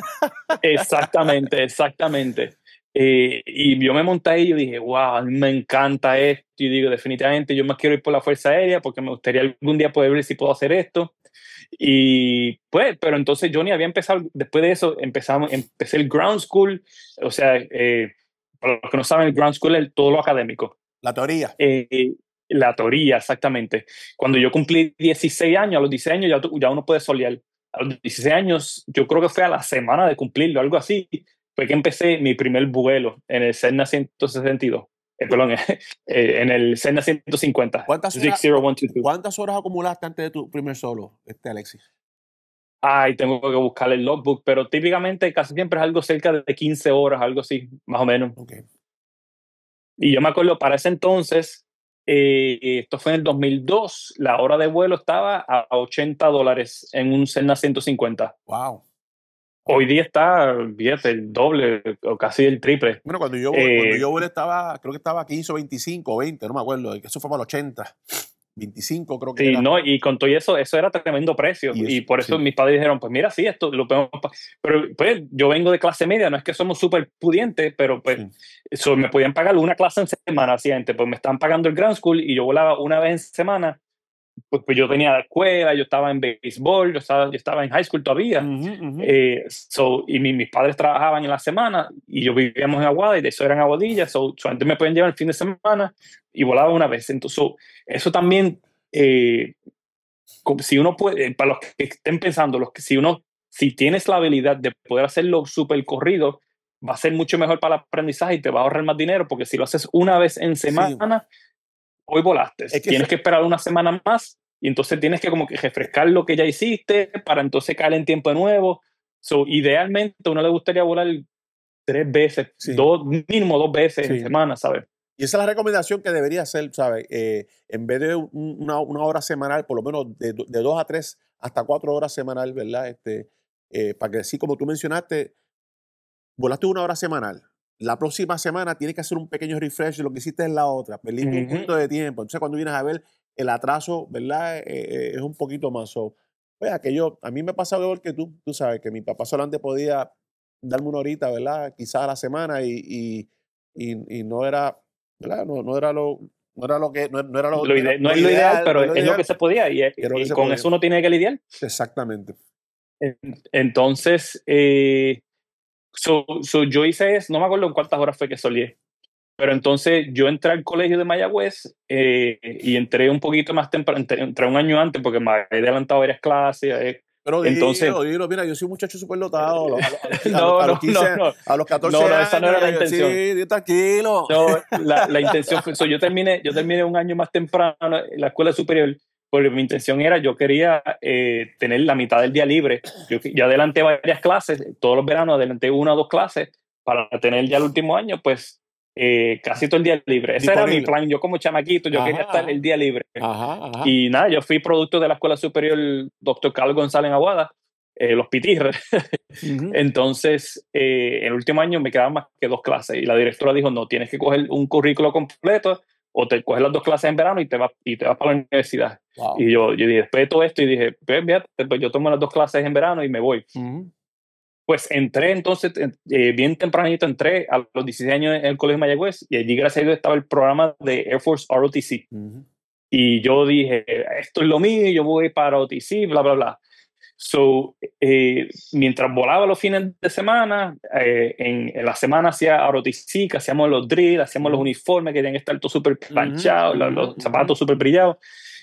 Exactamente. Y yo me monté ahí y yo dije, wow, a mí me encanta esto. Y digo, definitivamente yo me quiero ir por la Fuerza Aérea porque me gustaría algún día poder ver si puedo hacer esto. Y pues, pero entonces Johnny había empezado, después de eso empecé el ground school, o sea, para los que no saben, el ground school es todo lo académico. La teoría. La teoría, exactamente. Cuando yo cumplí 16 años, a los 16 años ya uno puede solear. A los 16 años, yo creo que fue a la semana de cumplirlo, algo así, fue que empecé mi primer vuelo en el Cessna 162. Perdón, en el Cessna 150. ¿Cuántas horas acumulaste antes de tu primer solo, Alexis? Ay, tengo que buscar el logbook, pero típicamente casi siempre es algo cerca de 15 horas, algo así, más o menos. Okay. Y yo me acuerdo, para ese entonces, esto fue en el 2002, la hora de vuelo estaba a $80 en un Cessna 150. ¡Wow! Hoy día está, fíjate, el doble o casi el triple. Bueno, cuando yo volé creo que estaba 15 o 25 o 20, no me acuerdo. Eso fue para los 80. 25 creo que sí, era. No, y con todo eso era tremendo precio. Y por eso mis padres dijeron, pues mira, sí, esto lo podemos... Pero pues yo vengo de clase media, no es que somos súper pudientes, pero pues eso, me podían pagar una clase en semana, así, pues me estaban pagando el ground school y yo volaba una vez en semana. Pues yo tenía la escuela, yo estaba en béisbol, yo estaba en high school todavía. Y mis padres trabajaban en la semana y yo vivíamos en Aguada y de eso eran Aguadillas. Antes me podían llevar el fin de semana y volaba una vez. Entonces, eso también, si uno puede, para los que estén pensando, si tienes la habilidad de poder hacerlo súper corrido, va a ser mucho mejor para el aprendizaje y te va a ahorrar más dinero, porque si lo haces una vez en semana, hoy volaste. Tienes que esperar una semana más y entonces tienes que como que refrescar lo que ya hiciste para entonces caer en tiempo de nuevo. Idealmente a uno le gustaría volar 3 veces, mínimo 2 veces en semana, ¿sabes? Y esa es la recomendación que debería hacer, ¿sabes? En vez de una hora semanal, por lo menos de 2 a 3 hasta 4 horas semanal, ¿verdad? Para que así como tú mencionaste, volaste 1 hora semanal. La próxima semana tienes que hacer un pequeño refresh de lo que hiciste en la otra. Perdiste un poquito de tiempo. Entonces, cuando vienes a ver el atraso, ¿verdad? Es un poquito más. Pues a mí me pasa igual que tú. Tú sabes que mi papá solamente podía darme una horita, ¿verdad? Quizás a la semana y no era, ¿verdad? No era lo ideal, pero es lo que se podía y con eso uno tiene que lidiar. Exactamente. Entonces, yo hice eso, no me acuerdo en cuántas horas fue que soleé, Pero entonces yo entré al colegio de Mayagüez y entré un poquito más temprano, entré un año antes porque me había adelantado varias clases. Pero entonces, dilo, mira, yo soy un muchacho súper dotado. No, a los 15, no. A los 14 años. No, esa no era la intención. Sí, tranquilo. No, la intención fue, yo terminé un año más temprano en la escuela superior, porque mi intención era, yo quería tener la mitad del día libre. Yo adelanté varias clases, todos los veranos adelanté 1 o 2 clases para tener ya el último año, pues casi todo el día libre. Ese era mi plan. Yo como chamaquito, yo quería estar el día libre. Y nada, yo fui producto de la escuela superior Dr. Carlos González en Aguada, los Pitirres. Entonces, el último año me quedaban más que 2 clases y la directora dijo, no, tienes que coger un currículo completo o te coges las 2 clases en verano y te vas para la universidad. Wow. Y yo dije, después de todo esto, y dije, pues yo tomo las 2 clases en verano y me voy. Pues entré entonces, bien tempranito, entré a los 16 años en el Colegio de Mayagüez y allí, gracias a Dios, estaba el programa de Air Force ROTC. Y yo dije, esto es lo mío, yo voy para ROTC, bla, bla, bla. So, mientras volaba los fines de semana, en la semana hacía ROTC, que hacíamos los drills, hacíamos los uniformes que tenían que estar todos súper planchados, los zapatos súper brillados.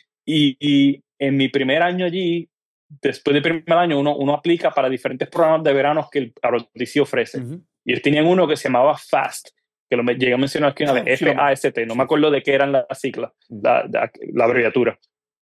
Y en mi primer año allí, después del primer año, uno aplica para diferentes programas de verano que el ROTC ofrece. Y ellos tenían uno que se llamaba FAST, que lo llegué a mencionar aquí una vez, FAST, no me acuerdo de qué eran las siglas, la abreviatura.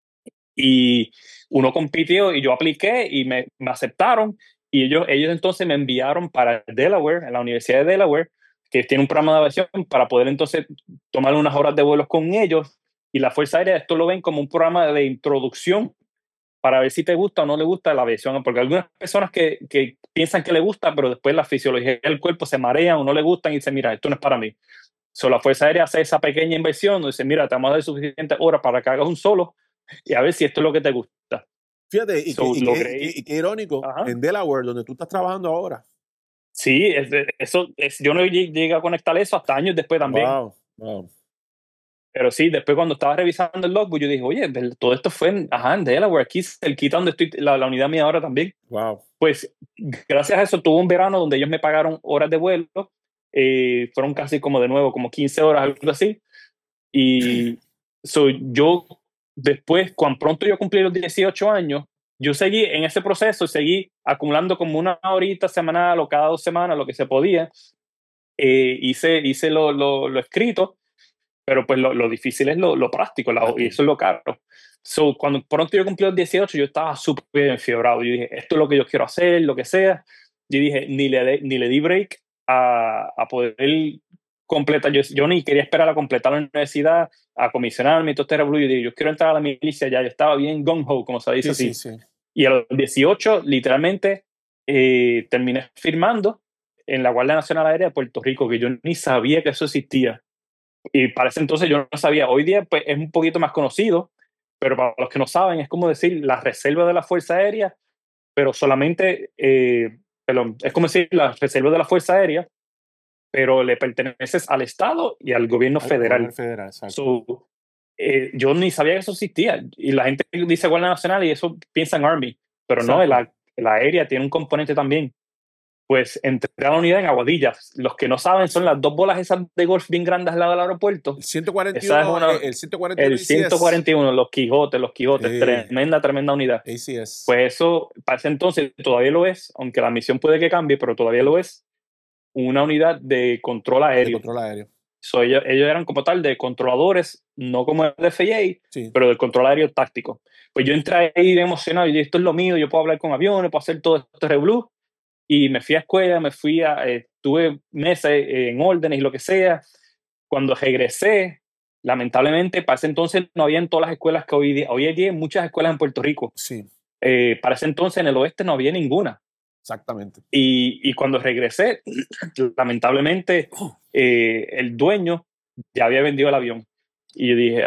Y uno compitió y yo apliqué y me aceptaron y ellos entonces me enviaron para Delaware, en la Universidad de Delaware, que tiene un programa de aviación, para poder entonces tomar unas horas de vuelos con ellos. Y la Fuerza Aérea esto lo ven como un programa de introducción para ver si te gusta o no le gusta la aviación, porque hay algunas personas que piensan que le gusta, pero después la fisiología del cuerpo se marean o no le gustan y dicen, mira, esto no es para mí. La Fuerza Aérea hace esa pequeña inversión y dice, mira, te vamos a dar suficientes horas para que hagas un solo y a ver si esto es lo que te gusta. Fíjate, y qué irónico, en Delaware, donde tú estás trabajando ahora. Sí, yo no llegué a conectar eso hasta años después también. Wow. Pero sí, después cuando estaba revisando el logbook, yo dije, oye, todo esto fue en Delaware, aquí cerquita donde estoy, la unidad mía ahora también. Wow. Pues gracias a eso tuve un verano donde ellos me pagaron horas de vuelo, fueron casi como de nuevo, como 15 horas, algo así. Y yo después, cuando pronto yo cumplí los 18 años, yo seguí en ese proceso, seguí acumulando como 1 horita semanal o cada 2 semanas, lo que se podía. Hice lo escrito, pero pues lo difícil es lo práctico, y eso es lo caro. Cuando pronto yo cumplí los 18, yo estaba súper enfiebrado. Yo dije, esto es lo que yo quiero hacer, lo que sea. Yo dije, ni le di break a poder completar. Yo ni quería esperar a completar la universidad, a comisionarme y todo este revolú. Yo dije, yo quiero entrar a la milicia ya. Yo estaba bien gung-ho, como se dice así. Sí. Y a los 18, literalmente, terminé firmando en la Guardia Nacional Aérea de Puerto Rico, que yo ni sabía que eso existía. Y para ese entonces yo no sabía. Hoy día pues, es un poquito más conocido, pero para los que no saben, es como decir la reserva de la Fuerza Aérea, pero solamente, es como decir la reserva de la Fuerza Aérea, pero le perteneces al Estado y al gobierno federal. Exacto. Yo ni sabía que eso existía. Y la gente dice Guardia Nacional y eso piensa en Army, pero exacto. No, la aérea tiene un componente también. Pues entré a la unidad en Aguadilla. Los que no saben son las 2 bolas esas de golf bien grandes al lado del aeropuerto. El 141, el 141, los Quijotes, tremenda unidad. ACS. Pues eso, para ese entonces, todavía lo es, aunque la misión puede que cambie, pero todavía lo es, una unidad de control aéreo. Ellos eran como tal de controladores, no como el FAA, sí, pero del control aéreo táctico. Pues yo entré ahí emocionado y dije, esto es lo mío, yo puedo hablar con aviones, puedo hacer todo esto revolú. Y me fui a escuela, tuve meses en órdenes y lo que sea. Cuando regresé, lamentablemente, para ese entonces no había en todas las escuelas que hoy día hay muchas escuelas en Puerto Rico. Sí. Para ese entonces en el oeste no había ninguna. Exactamente. Y cuando regresé, lamentablemente, el dueño ya había vendido el avión. Y yo dije,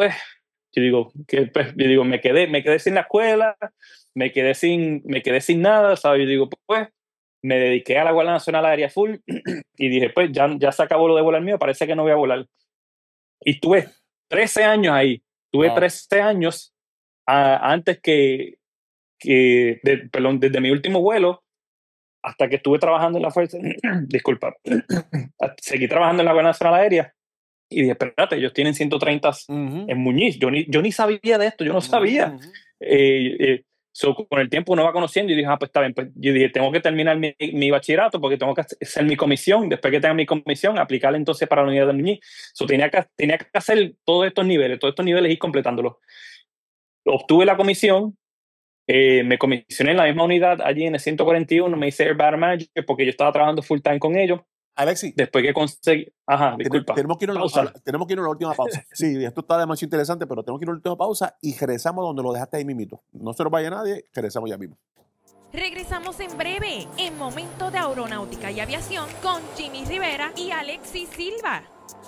me quedé sin la escuela, me quedé sin nada, ¿sabes? Yo digo, pues, me dediqué a la Guardia Nacional Aérea full y dije, pues, ya se acabó lo de volar mío, parece que no voy a volar. Y estuve 13 años ahí. 13 años desde mi último vuelo hasta que estuve trabajando en la fuerza, disculpa, seguí trabajando en la Guardia Nacional Aérea y dije, espérate, ellos tienen 130 en Muñiz, yo ni sabía de esto, yo no sabía. Con el tiempo uno va conociendo y dije, pues está bien, pues yo dije, tengo que terminar mi bachillerato porque tengo que hacer mi comisión, después que tenga mi comisión, aplicarla entonces para la unidad de Muñiz. Tenía que hacer todos estos niveles y ir completándolos. Obtuve la comisión, me comisioné en la misma unidad allí en el 141, me hice Air Battle Manager porque yo estaba trabajando full time con ellos. Alexis, después que conseguí... disculpa. Tenemos que ir a la última pausa. Sí, esto está demasiado interesante, pero tenemos que ir a la última pausa y regresamos donde lo dejaste ahí mismito. No se nos vaya nadie, regresamos ya mismo. Regresamos en breve, en Momento de Aeronáutica y Aviación, con Jimmy Rivera y Alexis Silva.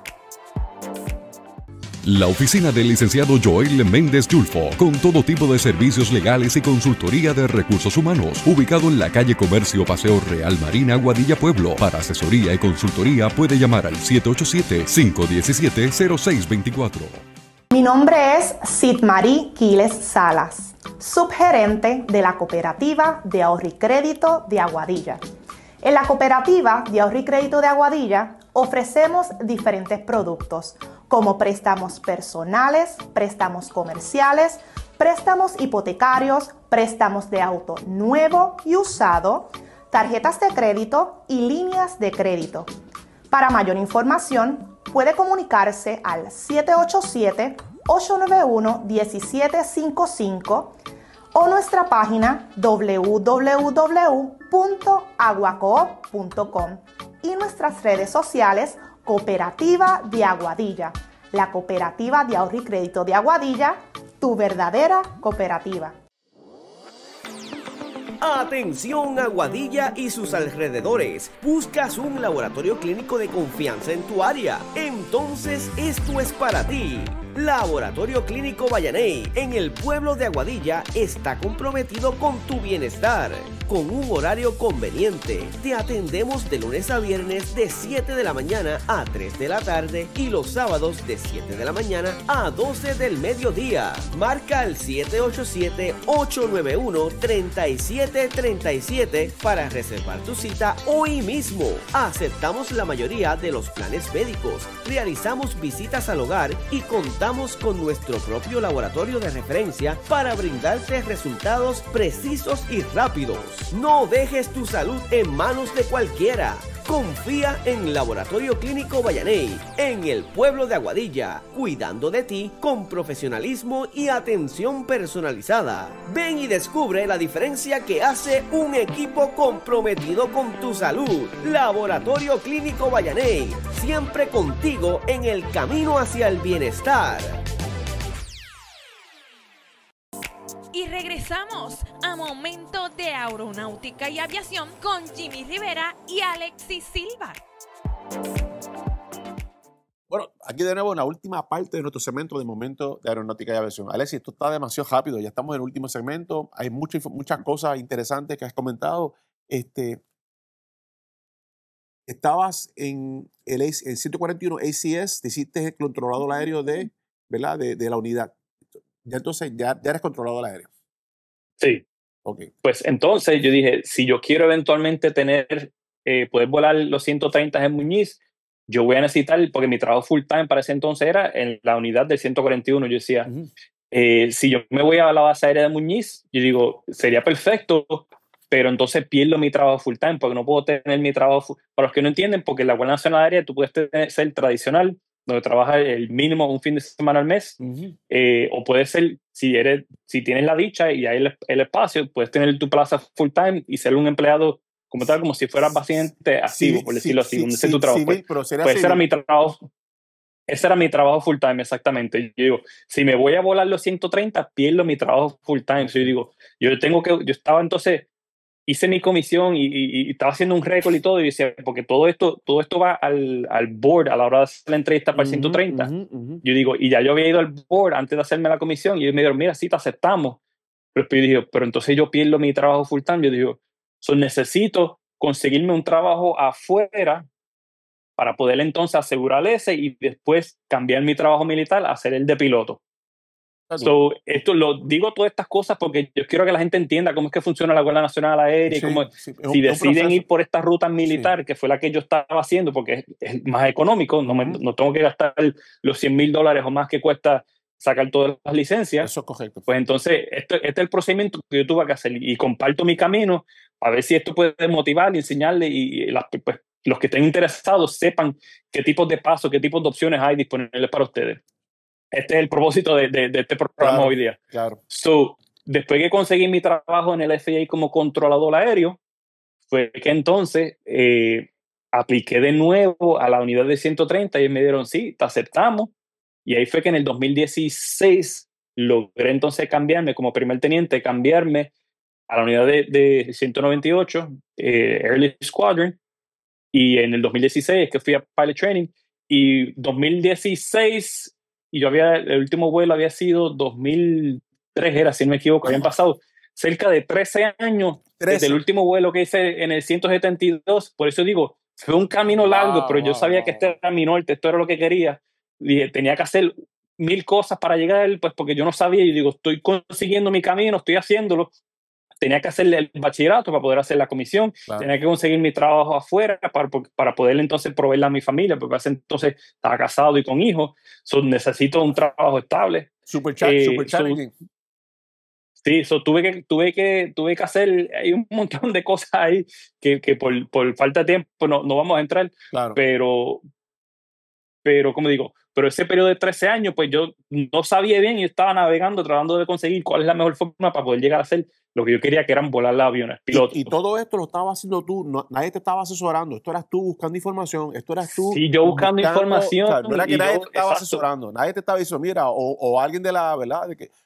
La oficina del licenciado Joel Méndez Yulfo, con todo tipo de servicios legales y consultoría de recursos humanos, ubicado en la calle Comercio Paseo Real Marina, Aguadilla Pueblo. Para asesoría y consultoría puede llamar al 787-517-0624. Mi nombre es Sidmarí Quiles Salas, subgerente de la Cooperativa de Ahorro y Crédito de Aguadilla. En la Cooperativa de Ahorro y Crédito de Aguadilla ofrecemos diferentes productos como préstamos personales, préstamos comerciales, préstamos hipotecarios, préstamos de auto nuevo y usado, tarjetas de crédito y líneas de crédito. Para mayor información, puede comunicarse al 787-891-1755 o nuestra página www.aguacoop.com y nuestras redes sociales Cooperativa de Aguadilla, la Cooperativa de Ahorro y Crédito de Aguadilla, tu verdadera cooperativa. Atención Aguadilla y sus alrededores. ¿Buscas un laboratorio clínico de confianza en tu área? Entonces esto es para ti. Laboratorio Clínico Vallaney en el pueblo de Aguadilla está comprometido con tu bienestar. Con un horario conveniente, te atendemos de lunes a viernes de 7 de la mañana a 3 de la tarde y los sábados de 7 de la mañana a 12 del mediodía. Marca al 787-891-3737 para reservar tu cita hoy mismo. Aceptamos la mayoría de los planes médicos, realizamos visitas al hogar y contamos con nuestro propio laboratorio de referencia para brindarte resultados precisos y rápidos. No dejes tu salud en manos de cualquiera. Confía en Laboratorio Clínico Vallaney, en el pueblo de Aguadilla, cuidando de ti con profesionalismo y atención personalizada. Ven y descubre la diferencia que hace un equipo comprometido con tu salud. Laboratorio Clínico Vallaney, siempre contigo en el camino hacia el bienestar. Y regresamos a Momento de Aeronáutica y Aviación con Jimmy Rivera y Alexis Silva. Bueno, aquí de nuevo en la última parte de nuestro segmento de Momento de Aeronáutica y Aviación. Alexis, esto está demasiado rápido, ya estamos en el último segmento, hay muchas cosas interesantes que has comentado. Estabas en el 141 ACS, te hiciste el controlador aéreo de la unidad. Ya entonces ya eres controlador aéreo. Sí. Okay. Pues entonces yo dije, si yo quiero eventualmente poder volar los 130 en Muñiz, yo voy a necesitar, porque mi trabajo full time para ese entonces era en la unidad del 141. Yo decía, si yo me voy a la base aérea de Muñiz, yo digo, sería perfecto, pero entonces pierdo mi trabajo full time, porque no puedo tener mi trabajo para los que no entienden, porque en la Guardia Nacional Aérea tú puedes ser tradicional, donde trabajas el mínimo un fin de semana al mes, o puede ser, si tienes la dicha y hay el espacio, puedes tener tu plaza full time y ser un empleado como tal, como si fueras básicamente activo, por decirlo así, donde sea tu trabajo. Pues ese era mi trabajo. Ese era mi trabajo full time, exactamente. Yo digo, si me voy a volar los 130, pierdo mi trabajo full time. Yo digo, yo estaba entonces, hice mi comisión y estaba haciendo un récord y todo, y decía, porque todo esto va al board a la hora de hacer la entrevista para el 130. Yo digo, y ya yo había ido al board antes de hacerme la comisión, y ellos me dijeron, mira, sí, te aceptamos. Pero yo dije, pero entonces yo pierdo mi trabajo full time. Yo digo, necesito conseguirme un trabajo afuera para poder entonces asegurar ese y después cambiar mi trabajo militar a hacer el de piloto. So, esto lo digo todas estas cosas porque yo quiero que la gente entienda cómo es que funciona la Guardia Nacional Aérea y cómo, si deciden ir por esta ruta militar, que fue la que yo estaba haciendo porque es más económico, no tengo que gastar los $100,000 o más que cuesta sacar todas las licencias. Eso es correcto. Pues entonces, este es el procedimiento que yo tuve que hacer y comparto mi camino a ver si esto puede motivar y enseñarle y pues, los que estén interesados sepan qué tipos de pasos, qué tipos de opciones hay disponibles para ustedes. Este es el propósito de este programa hoy día. Claro. So, después que conseguí mi trabajo en el FAA como controlador aéreo, fue que entonces apliqué de nuevo a la unidad de 130 y me dieron, sí, te aceptamos. Y ahí fue que en el 2016 logré entonces cambiarme como primer teniente, cambiarme a la unidad de 198, Early Squadron. Y en el 2016 que fui a Pilot Training. Y 2016, y el último vuelo había sido 2003, era, si no me equivoco, habían pasado cerca de 13 años desde el último vuelo que hice en el 172. Por eso digo, fue un camino largo, pero yo sabía que este era mi norte, esto era lo que quería. Y tenía que hacer 1000 cosas para llegar, pues porque yo no sabía. Y digo, estoy consiguiendo mi camino, estoy haciéndolo. Tenía que hacer el bachillerato para poder hacer la comisión. Claro. Tenía que conseguir mi trabajo afuera para poder entonces proveerle a mi familia, porque hace entonces estaba casado y con hijos. Necesito un trabajo estable. Super challenging. Sí, tuve que hacer hay un montón de cosas ahí que por falta de tiempo no vamos a entrar. Claro. Pero como digo, pero ese periodo de 13 años, pues yo no sabía bien y estaba navegando, tratando de conseguir cuál es la mejor forma para poder llegar a hacer lo que yo quería, que eran volar los aviones, pilotos. Y todo esto lo estabas haciendo tú, nadie te estaba asesorando, esto eras tú buscando información, esto eras tú. Sí, yo buscando información. O sea, no era que nadie te estaba asesorando, nadie te estaba diciendo, mira, o alguien de la verdad,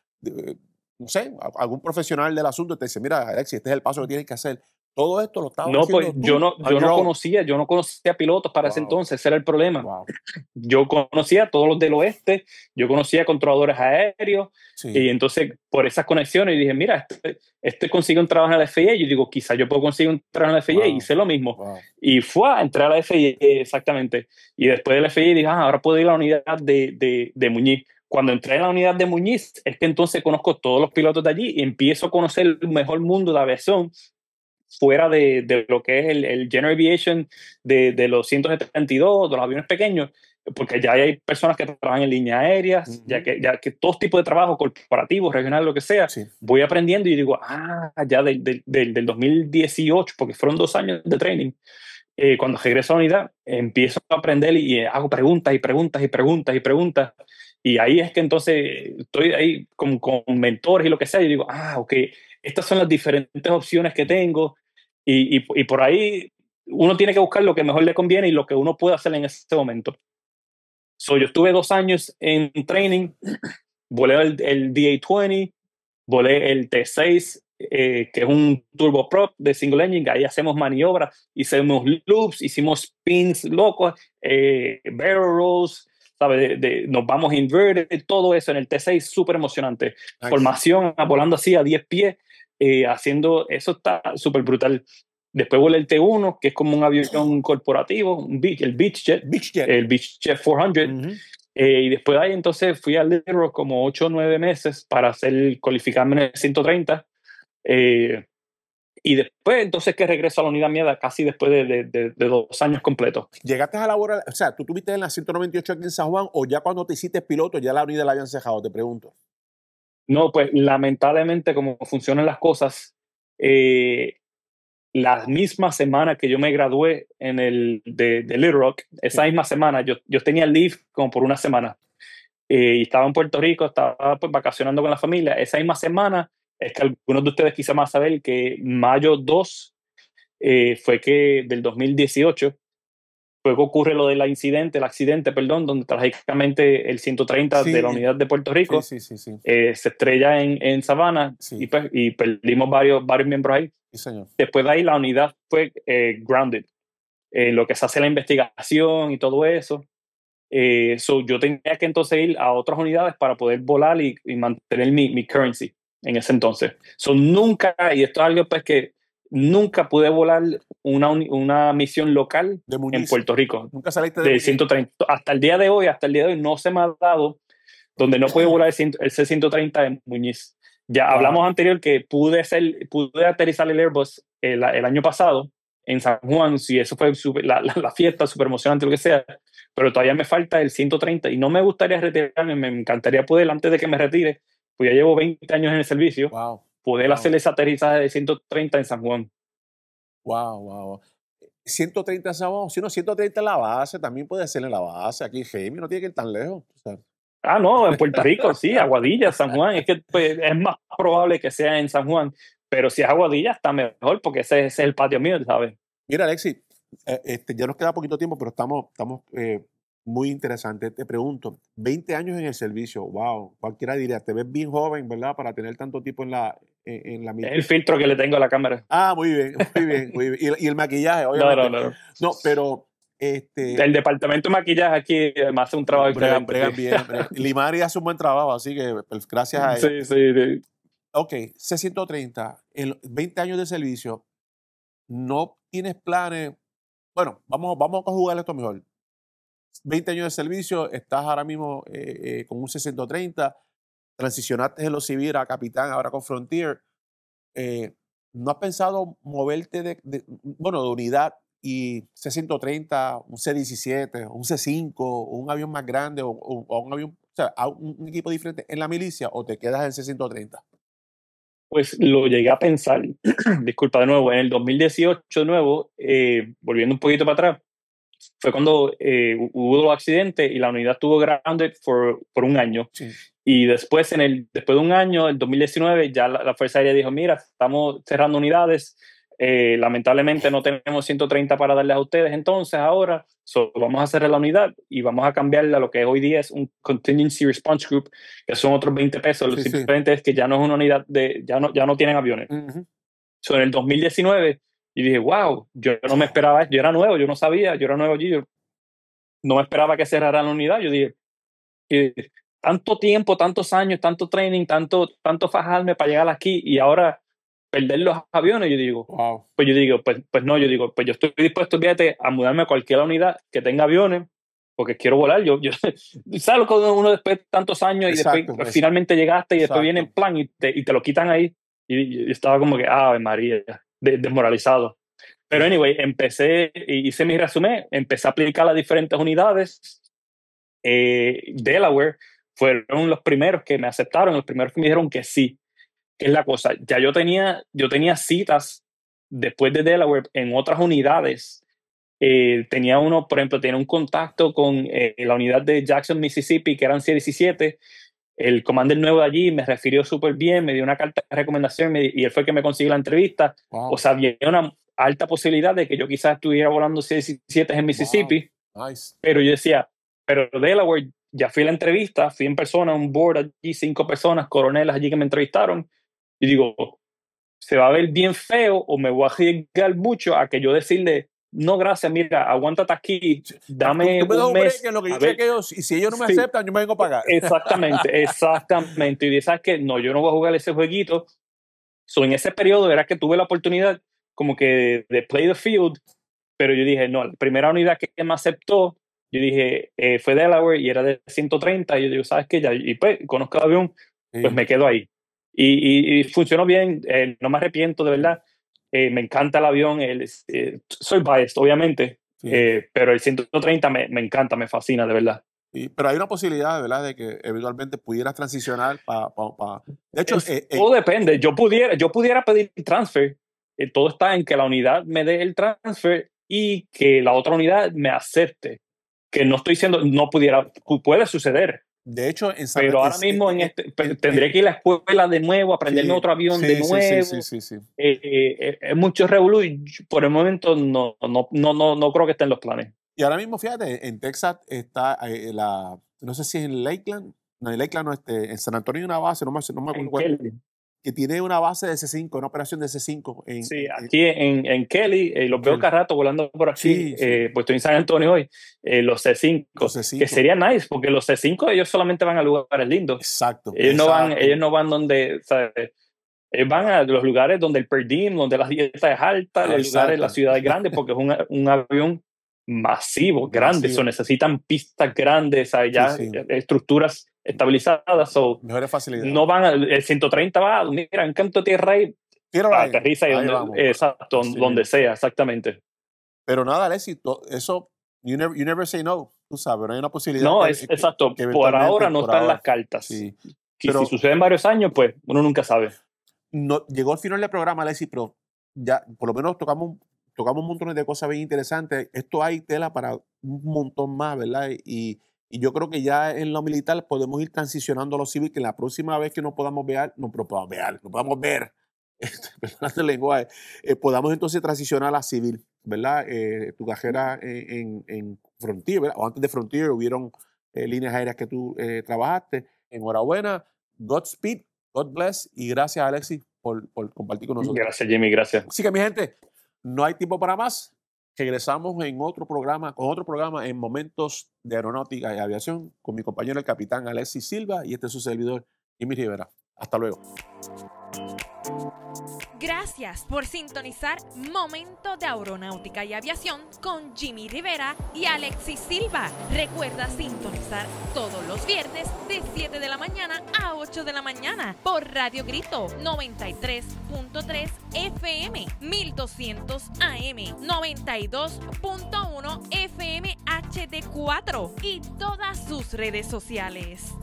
no sé, algún profesional del asunto te dice, mira, Alexis, este es el paso que tienes que hacer. Todo esto lo estaba haciendo pues tú. yo no conocía pilotos para ese entonces, ese era el problema. Wow. Yo conocía a todos los del oeste, yo conocía controladores aéreos, y entonces por esas conexiones dije, mira, este consigue un trabajo en la FAA, yo digo, quizá yo puedo conseguir un trabajo en la FAA, y hice lo mismo. Y fue a entrar a la FAA, exactamente. Y después de la FAA dije, ahora puedo ir a la unidad de Muñiz. Cuando entré en la unidad de Muñiz, es que entonces conozco todos los pilotos de allí y empiezo a conocer el mejor mundo de aviación fuera de lo que es el General Aviation de los 172, de los aviones pequeños, porque ya hay personas que trabajan en líneas aéreas, ya que todo tipo de trabajo, corporativo, regional, lo que sea, voy aprendiendo y digo, ya del 2018, porque fueron 2 años de training, cuando regreso a la unidad, empiezo a aprender y hago preguntas y preguntas y preguntas y preguntas. Y ahí es que entonces estoy ahí con mentores y lo que sea, y digo, ok, estas son las diferentes opciones que tengo, y por ahí uno tiene que buscar lo que mejor le conviene y lo que uno puede hacer en ese momento. Yo estuve 2 años en training, volé el DA-20, volé el T6, que es un turboprop de single engine, ahí hacemos maniobras, hicimos loops, hicimos spins locos, barrel rolls, ¿sabes? Nos vamos inverted, todo eso en el T6, súper emocionante. Nice. Formación, volando así a 10 pies, haciendo, eso está súper brutal. Después volé el T1, que es como un avión corporativo, el Beach Jet. El Beach Jet 400. Y después de ahí entonces fui a Little Rock como 8 o 9 meses para cualificarme en el 130. Y después entonces que regreso a la unidad mía casi después de 2 años completos. ¿Llegaste a laborar, o sea, tú tuviste en la 198 aquí en San Juan o ya cuando te hiciste piloto ya la unidad la habían cejado? Te pregunto. No, pues lamentablemente como funcionan las cosas, la misma semana que yo me gradué de Little Rock, esa misma semana yo tenía leave como por 1 semana, y estaba en Puerto Rico, estaba pues vacacionando con la familia. Esa misma semana es que algunos de ustedes quizás más saber que mayo 2 fue que del 2018 fue que ocurre lo del accidente, donde trágicamente el 130 de la unidad de Puerto Rico se estrella en Savannah, y perdimos varios miembros ahí. Sí, señor. Después de ahí la unidad fue grounded, lo que se hace la investigación y todo eso. Yo tenía que entonces ir a otras unidades para poder volar y mantener mi currency en ese entonces. Nunca, y esto es algo pues que nunca pude volar una misión local en Puerto Rico. Nunca saliste de 130. Hasta el día de hoy no se me ha dado, donde no pude volar el C-130 en Muñiz. Ya hablamos anterior que pude aterrizar el Airbus el año pasado en San Juan, si eso fue la fiesta, súper emocionante, lo que sea, pero todavía me falta el 130 y no me gustaría retirarme, me encantaría poder, antes de que me retire, pues ya llevo 20 años en el servicio, poder hacer ese aterrizaje de 130 en San Juan. Wow. 130 en San Juan, si no, 130 en la base, también puede ser en la base, aquí en Jaime, no tiene que ir tan lejos. O sea. No, en Puerto Rico, sí, Aguadilla, San Juan, es que pues, es más probable que sea en San Juan, pero si es Aguadilla está mejor porque ese es el patio mío, ¿sabes? Mira, Alexis, ya nos queda poquito tiempo, pero estamos muy interesantes. Te pregunto, 20 años en el servicio, wow, cualquiera diría, te ves bien joven, ¿verdad? Para tener tanto tiempo en la Es el filtro que le tengo a la cámara. Muy bien. Y el maquillaje, obviamente. No, pero... el departamento de maquillaje aquí me hace un trabajo bregan bien. Limari hace un buen trabajo, así que gracias a él. Sí. Ok, C-130, en 20 años de servicio, ¿no tienes planes? Bueno, vamos a jugar esto mejor. 20 años de servicio, estás ahora mismo con un C-130, transicionaste de los civil a capitán, ahora con Frontier. ¿No has pensado moverte de unidad y C-130, un C-17, un C-5, un avión más grande o un avión, o sea, un equipo diferente en la milicia, o te quedas en C-130? Pues lo llegué a pensar, disculpa de nuevo, en el 2018 de nuevo, volviendo un poquito para atrás, fue cuando hubo los accidentes y la unidad estuvo grounded por un año. Sí. Y después de un año, el 2019, ya la Fuerza Aérea dijo, mira, estamos cerrando unidades, lamentablemente no tenemos 130 para darles a ustedes, entonces ahora vamos a cerrar la unidad y vamos a cambiarla a lo que hoy día es un Contingency Response Group, que son otros 20 pesos, lo simplemente es que ya no es una unidad ya no tienen aviones. En el 2019 y dije, wow, yo no me esperaba esto, yo era nuevo, yo no sabía, yo era nuevo allí, yo no me esperaba que cerraran la unidad. Yo dije, tanto tiempo, tantos años, tanto training, tanto fajarme para llegar aquí y ahora perder los aviones. Yo digo, wow. Pues yo estoy dispuesto, fíjate, a mudarme a cualquier unidad que tenga aviones porque quiero volar. Yo ¿sabes cuando uno después de tantos años y después pues, finalmente llegaste y después viene en plan y te lo quitan ahí? Y estaba como que, Ave María, desmoralizado. Pero anyway, hice mi resumen, empecé a aplicar a diferentes unidades. Delaware fueron los primeros que me aceptaron, los primeros que me dijeron que sí. Que es la cosa, ya yo tenía citas después de Delaware en otras unidades. Tenía un contacto con la unidad de Jackson, Mississippi, que eran C-17. El comandante nuevo de allí me refirió súper bien, me dio una carta de recomendación y él fue el que me consiguió la entrevista. Wow. O sea, había una alta posibilidad de que yo quizás estuviera volando C-17 en Mississippi. Wow. Nice. Pero yo decía, pero Delaware, ya fui a la entrevista, fui en persona, un board allí, 5 personas, coroneles allí que me entrevistaron. Y digo, ¿se va a ver bien feo o me voy a arriesgar mucho a que yo decirle, no, gracias, mira, aguántate aquí, dame un mes? En lo que yo chequeo, y si ellos no me aceptan, yo me vengo a pagar. Exactamente. Y ¿sabes qué? No, yo no voy a jugar ese jueguito. En ese periodo era que tuve la oportunidad como que de play the field, pero yo dije, no, la primera unidad que me aceptó, yo dije, fue Delaware y era de 130, y yo digo, ¿sabes qué? Y pues, conozco el avión, pues me quedo ahí. Y funcionó bien, no me arrepiento, de verdad. Me encanta el avión, soy biased, obviamente, pero el 130 me encanta, me fascina, de verdad. Pero hay una posibilidad, ¿verdad?, de que eventualmente pudieras transicionar De hecho, todo depende. Yo pudiera pedir transfer. Todo está en que la unidad me dé el transfer y que la otra unidad me acepte. Que no estoy diciendo, puede suceder. De hecho, pero ahora mismo tendría que ir a la escuela de nuevo, aprenderme otro avión de nuevo. Sí. Es mucho revolú y por el momento no creo que esté en los planes. Y ahora mismo, fíjate, en Texas está no sé si es en Lakeland, en San Antonio hay una base, no me acuerdo, que tiene una base de C5, una operación de C5. Aquí en Kelly, los veo cada rato volando por aquí, pues estoy en San Antonio hoy, los C5, que sería nice, porque los C5 ellos solamente van a lugares lindos. Exacto. Ellos no van donde, ¿sabes? Ellos van a los lugares donde el per diem, donde la dieta es alta, los lugares, las ciudades grandes, porque es un avión masivo, grande, necesitan pistas grandes, estructuras estabilizadas. So, mejores facilidades. No van el 130 va, mira, en canto tierra ahí, aterriza y exacto, donde sea, exactamente. Pero nada, Alexis, eso, you never say no, tú sabes, no hay una posibilidad. No, exacto, por ahora no están las cartas. Sí. Pero, si suceden varios años, pues uno nunca sabe. No, llegó al final del programa, Alexis, pero ya por lo menos tocamos montones de cosas bien interesantes. Esto hay tela para un montón más, ¿verdad? Y yo creo que ya en lo militar podemos ir transicionando a lo civil, que la próxima vez que nos podamos ver, perdón el lenguaje, podamos entonces transicionar a civil, ¿verdad? Tu carrera en Frontier, ¿verdad? O antes de Frontier hubieron líneas aéreas que tú trabajaste. Enhorabuena, Godspeed, God bless, y gracias, Alexis, por compartir con nosotros. Gracias, Jimmy, gracias. Así que, mi gente, no hay tiempo para más. Regresamos con otro programa en Momentos de Aeronáutica y Aviación con mi compañero el capitán Alexis Silva y este es su servidor Jimmy Rivera. Hasta luego. Gracias por sintonizar Momento de Aeronáutica y Aviación con Jimmy Rivera y Alexis Silva. Recuerda sintonizar todos los viernes de 7 de la mañana a 8 de la mañana por Radio Grito 93.3 FM, 1200 AM, 92.1 FM HD4 y todas sus redes sociales.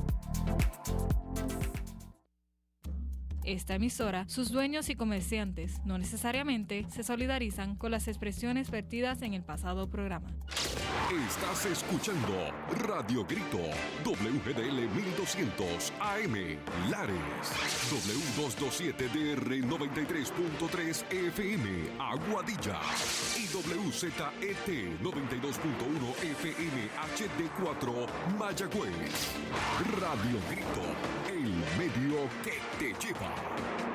Esta emisora, sus dueños y comerciantes no necesariamente se solidarizan con las expresiones vertidas en el pasado programa. Estás escuchando Radio Grito, WGDL 1200 AM, Lares, W227DR 93.3 FM, Aguadilla y WZET 92.1 FM HD4, Mayagüez. Radio Grito, el medio que te lleva.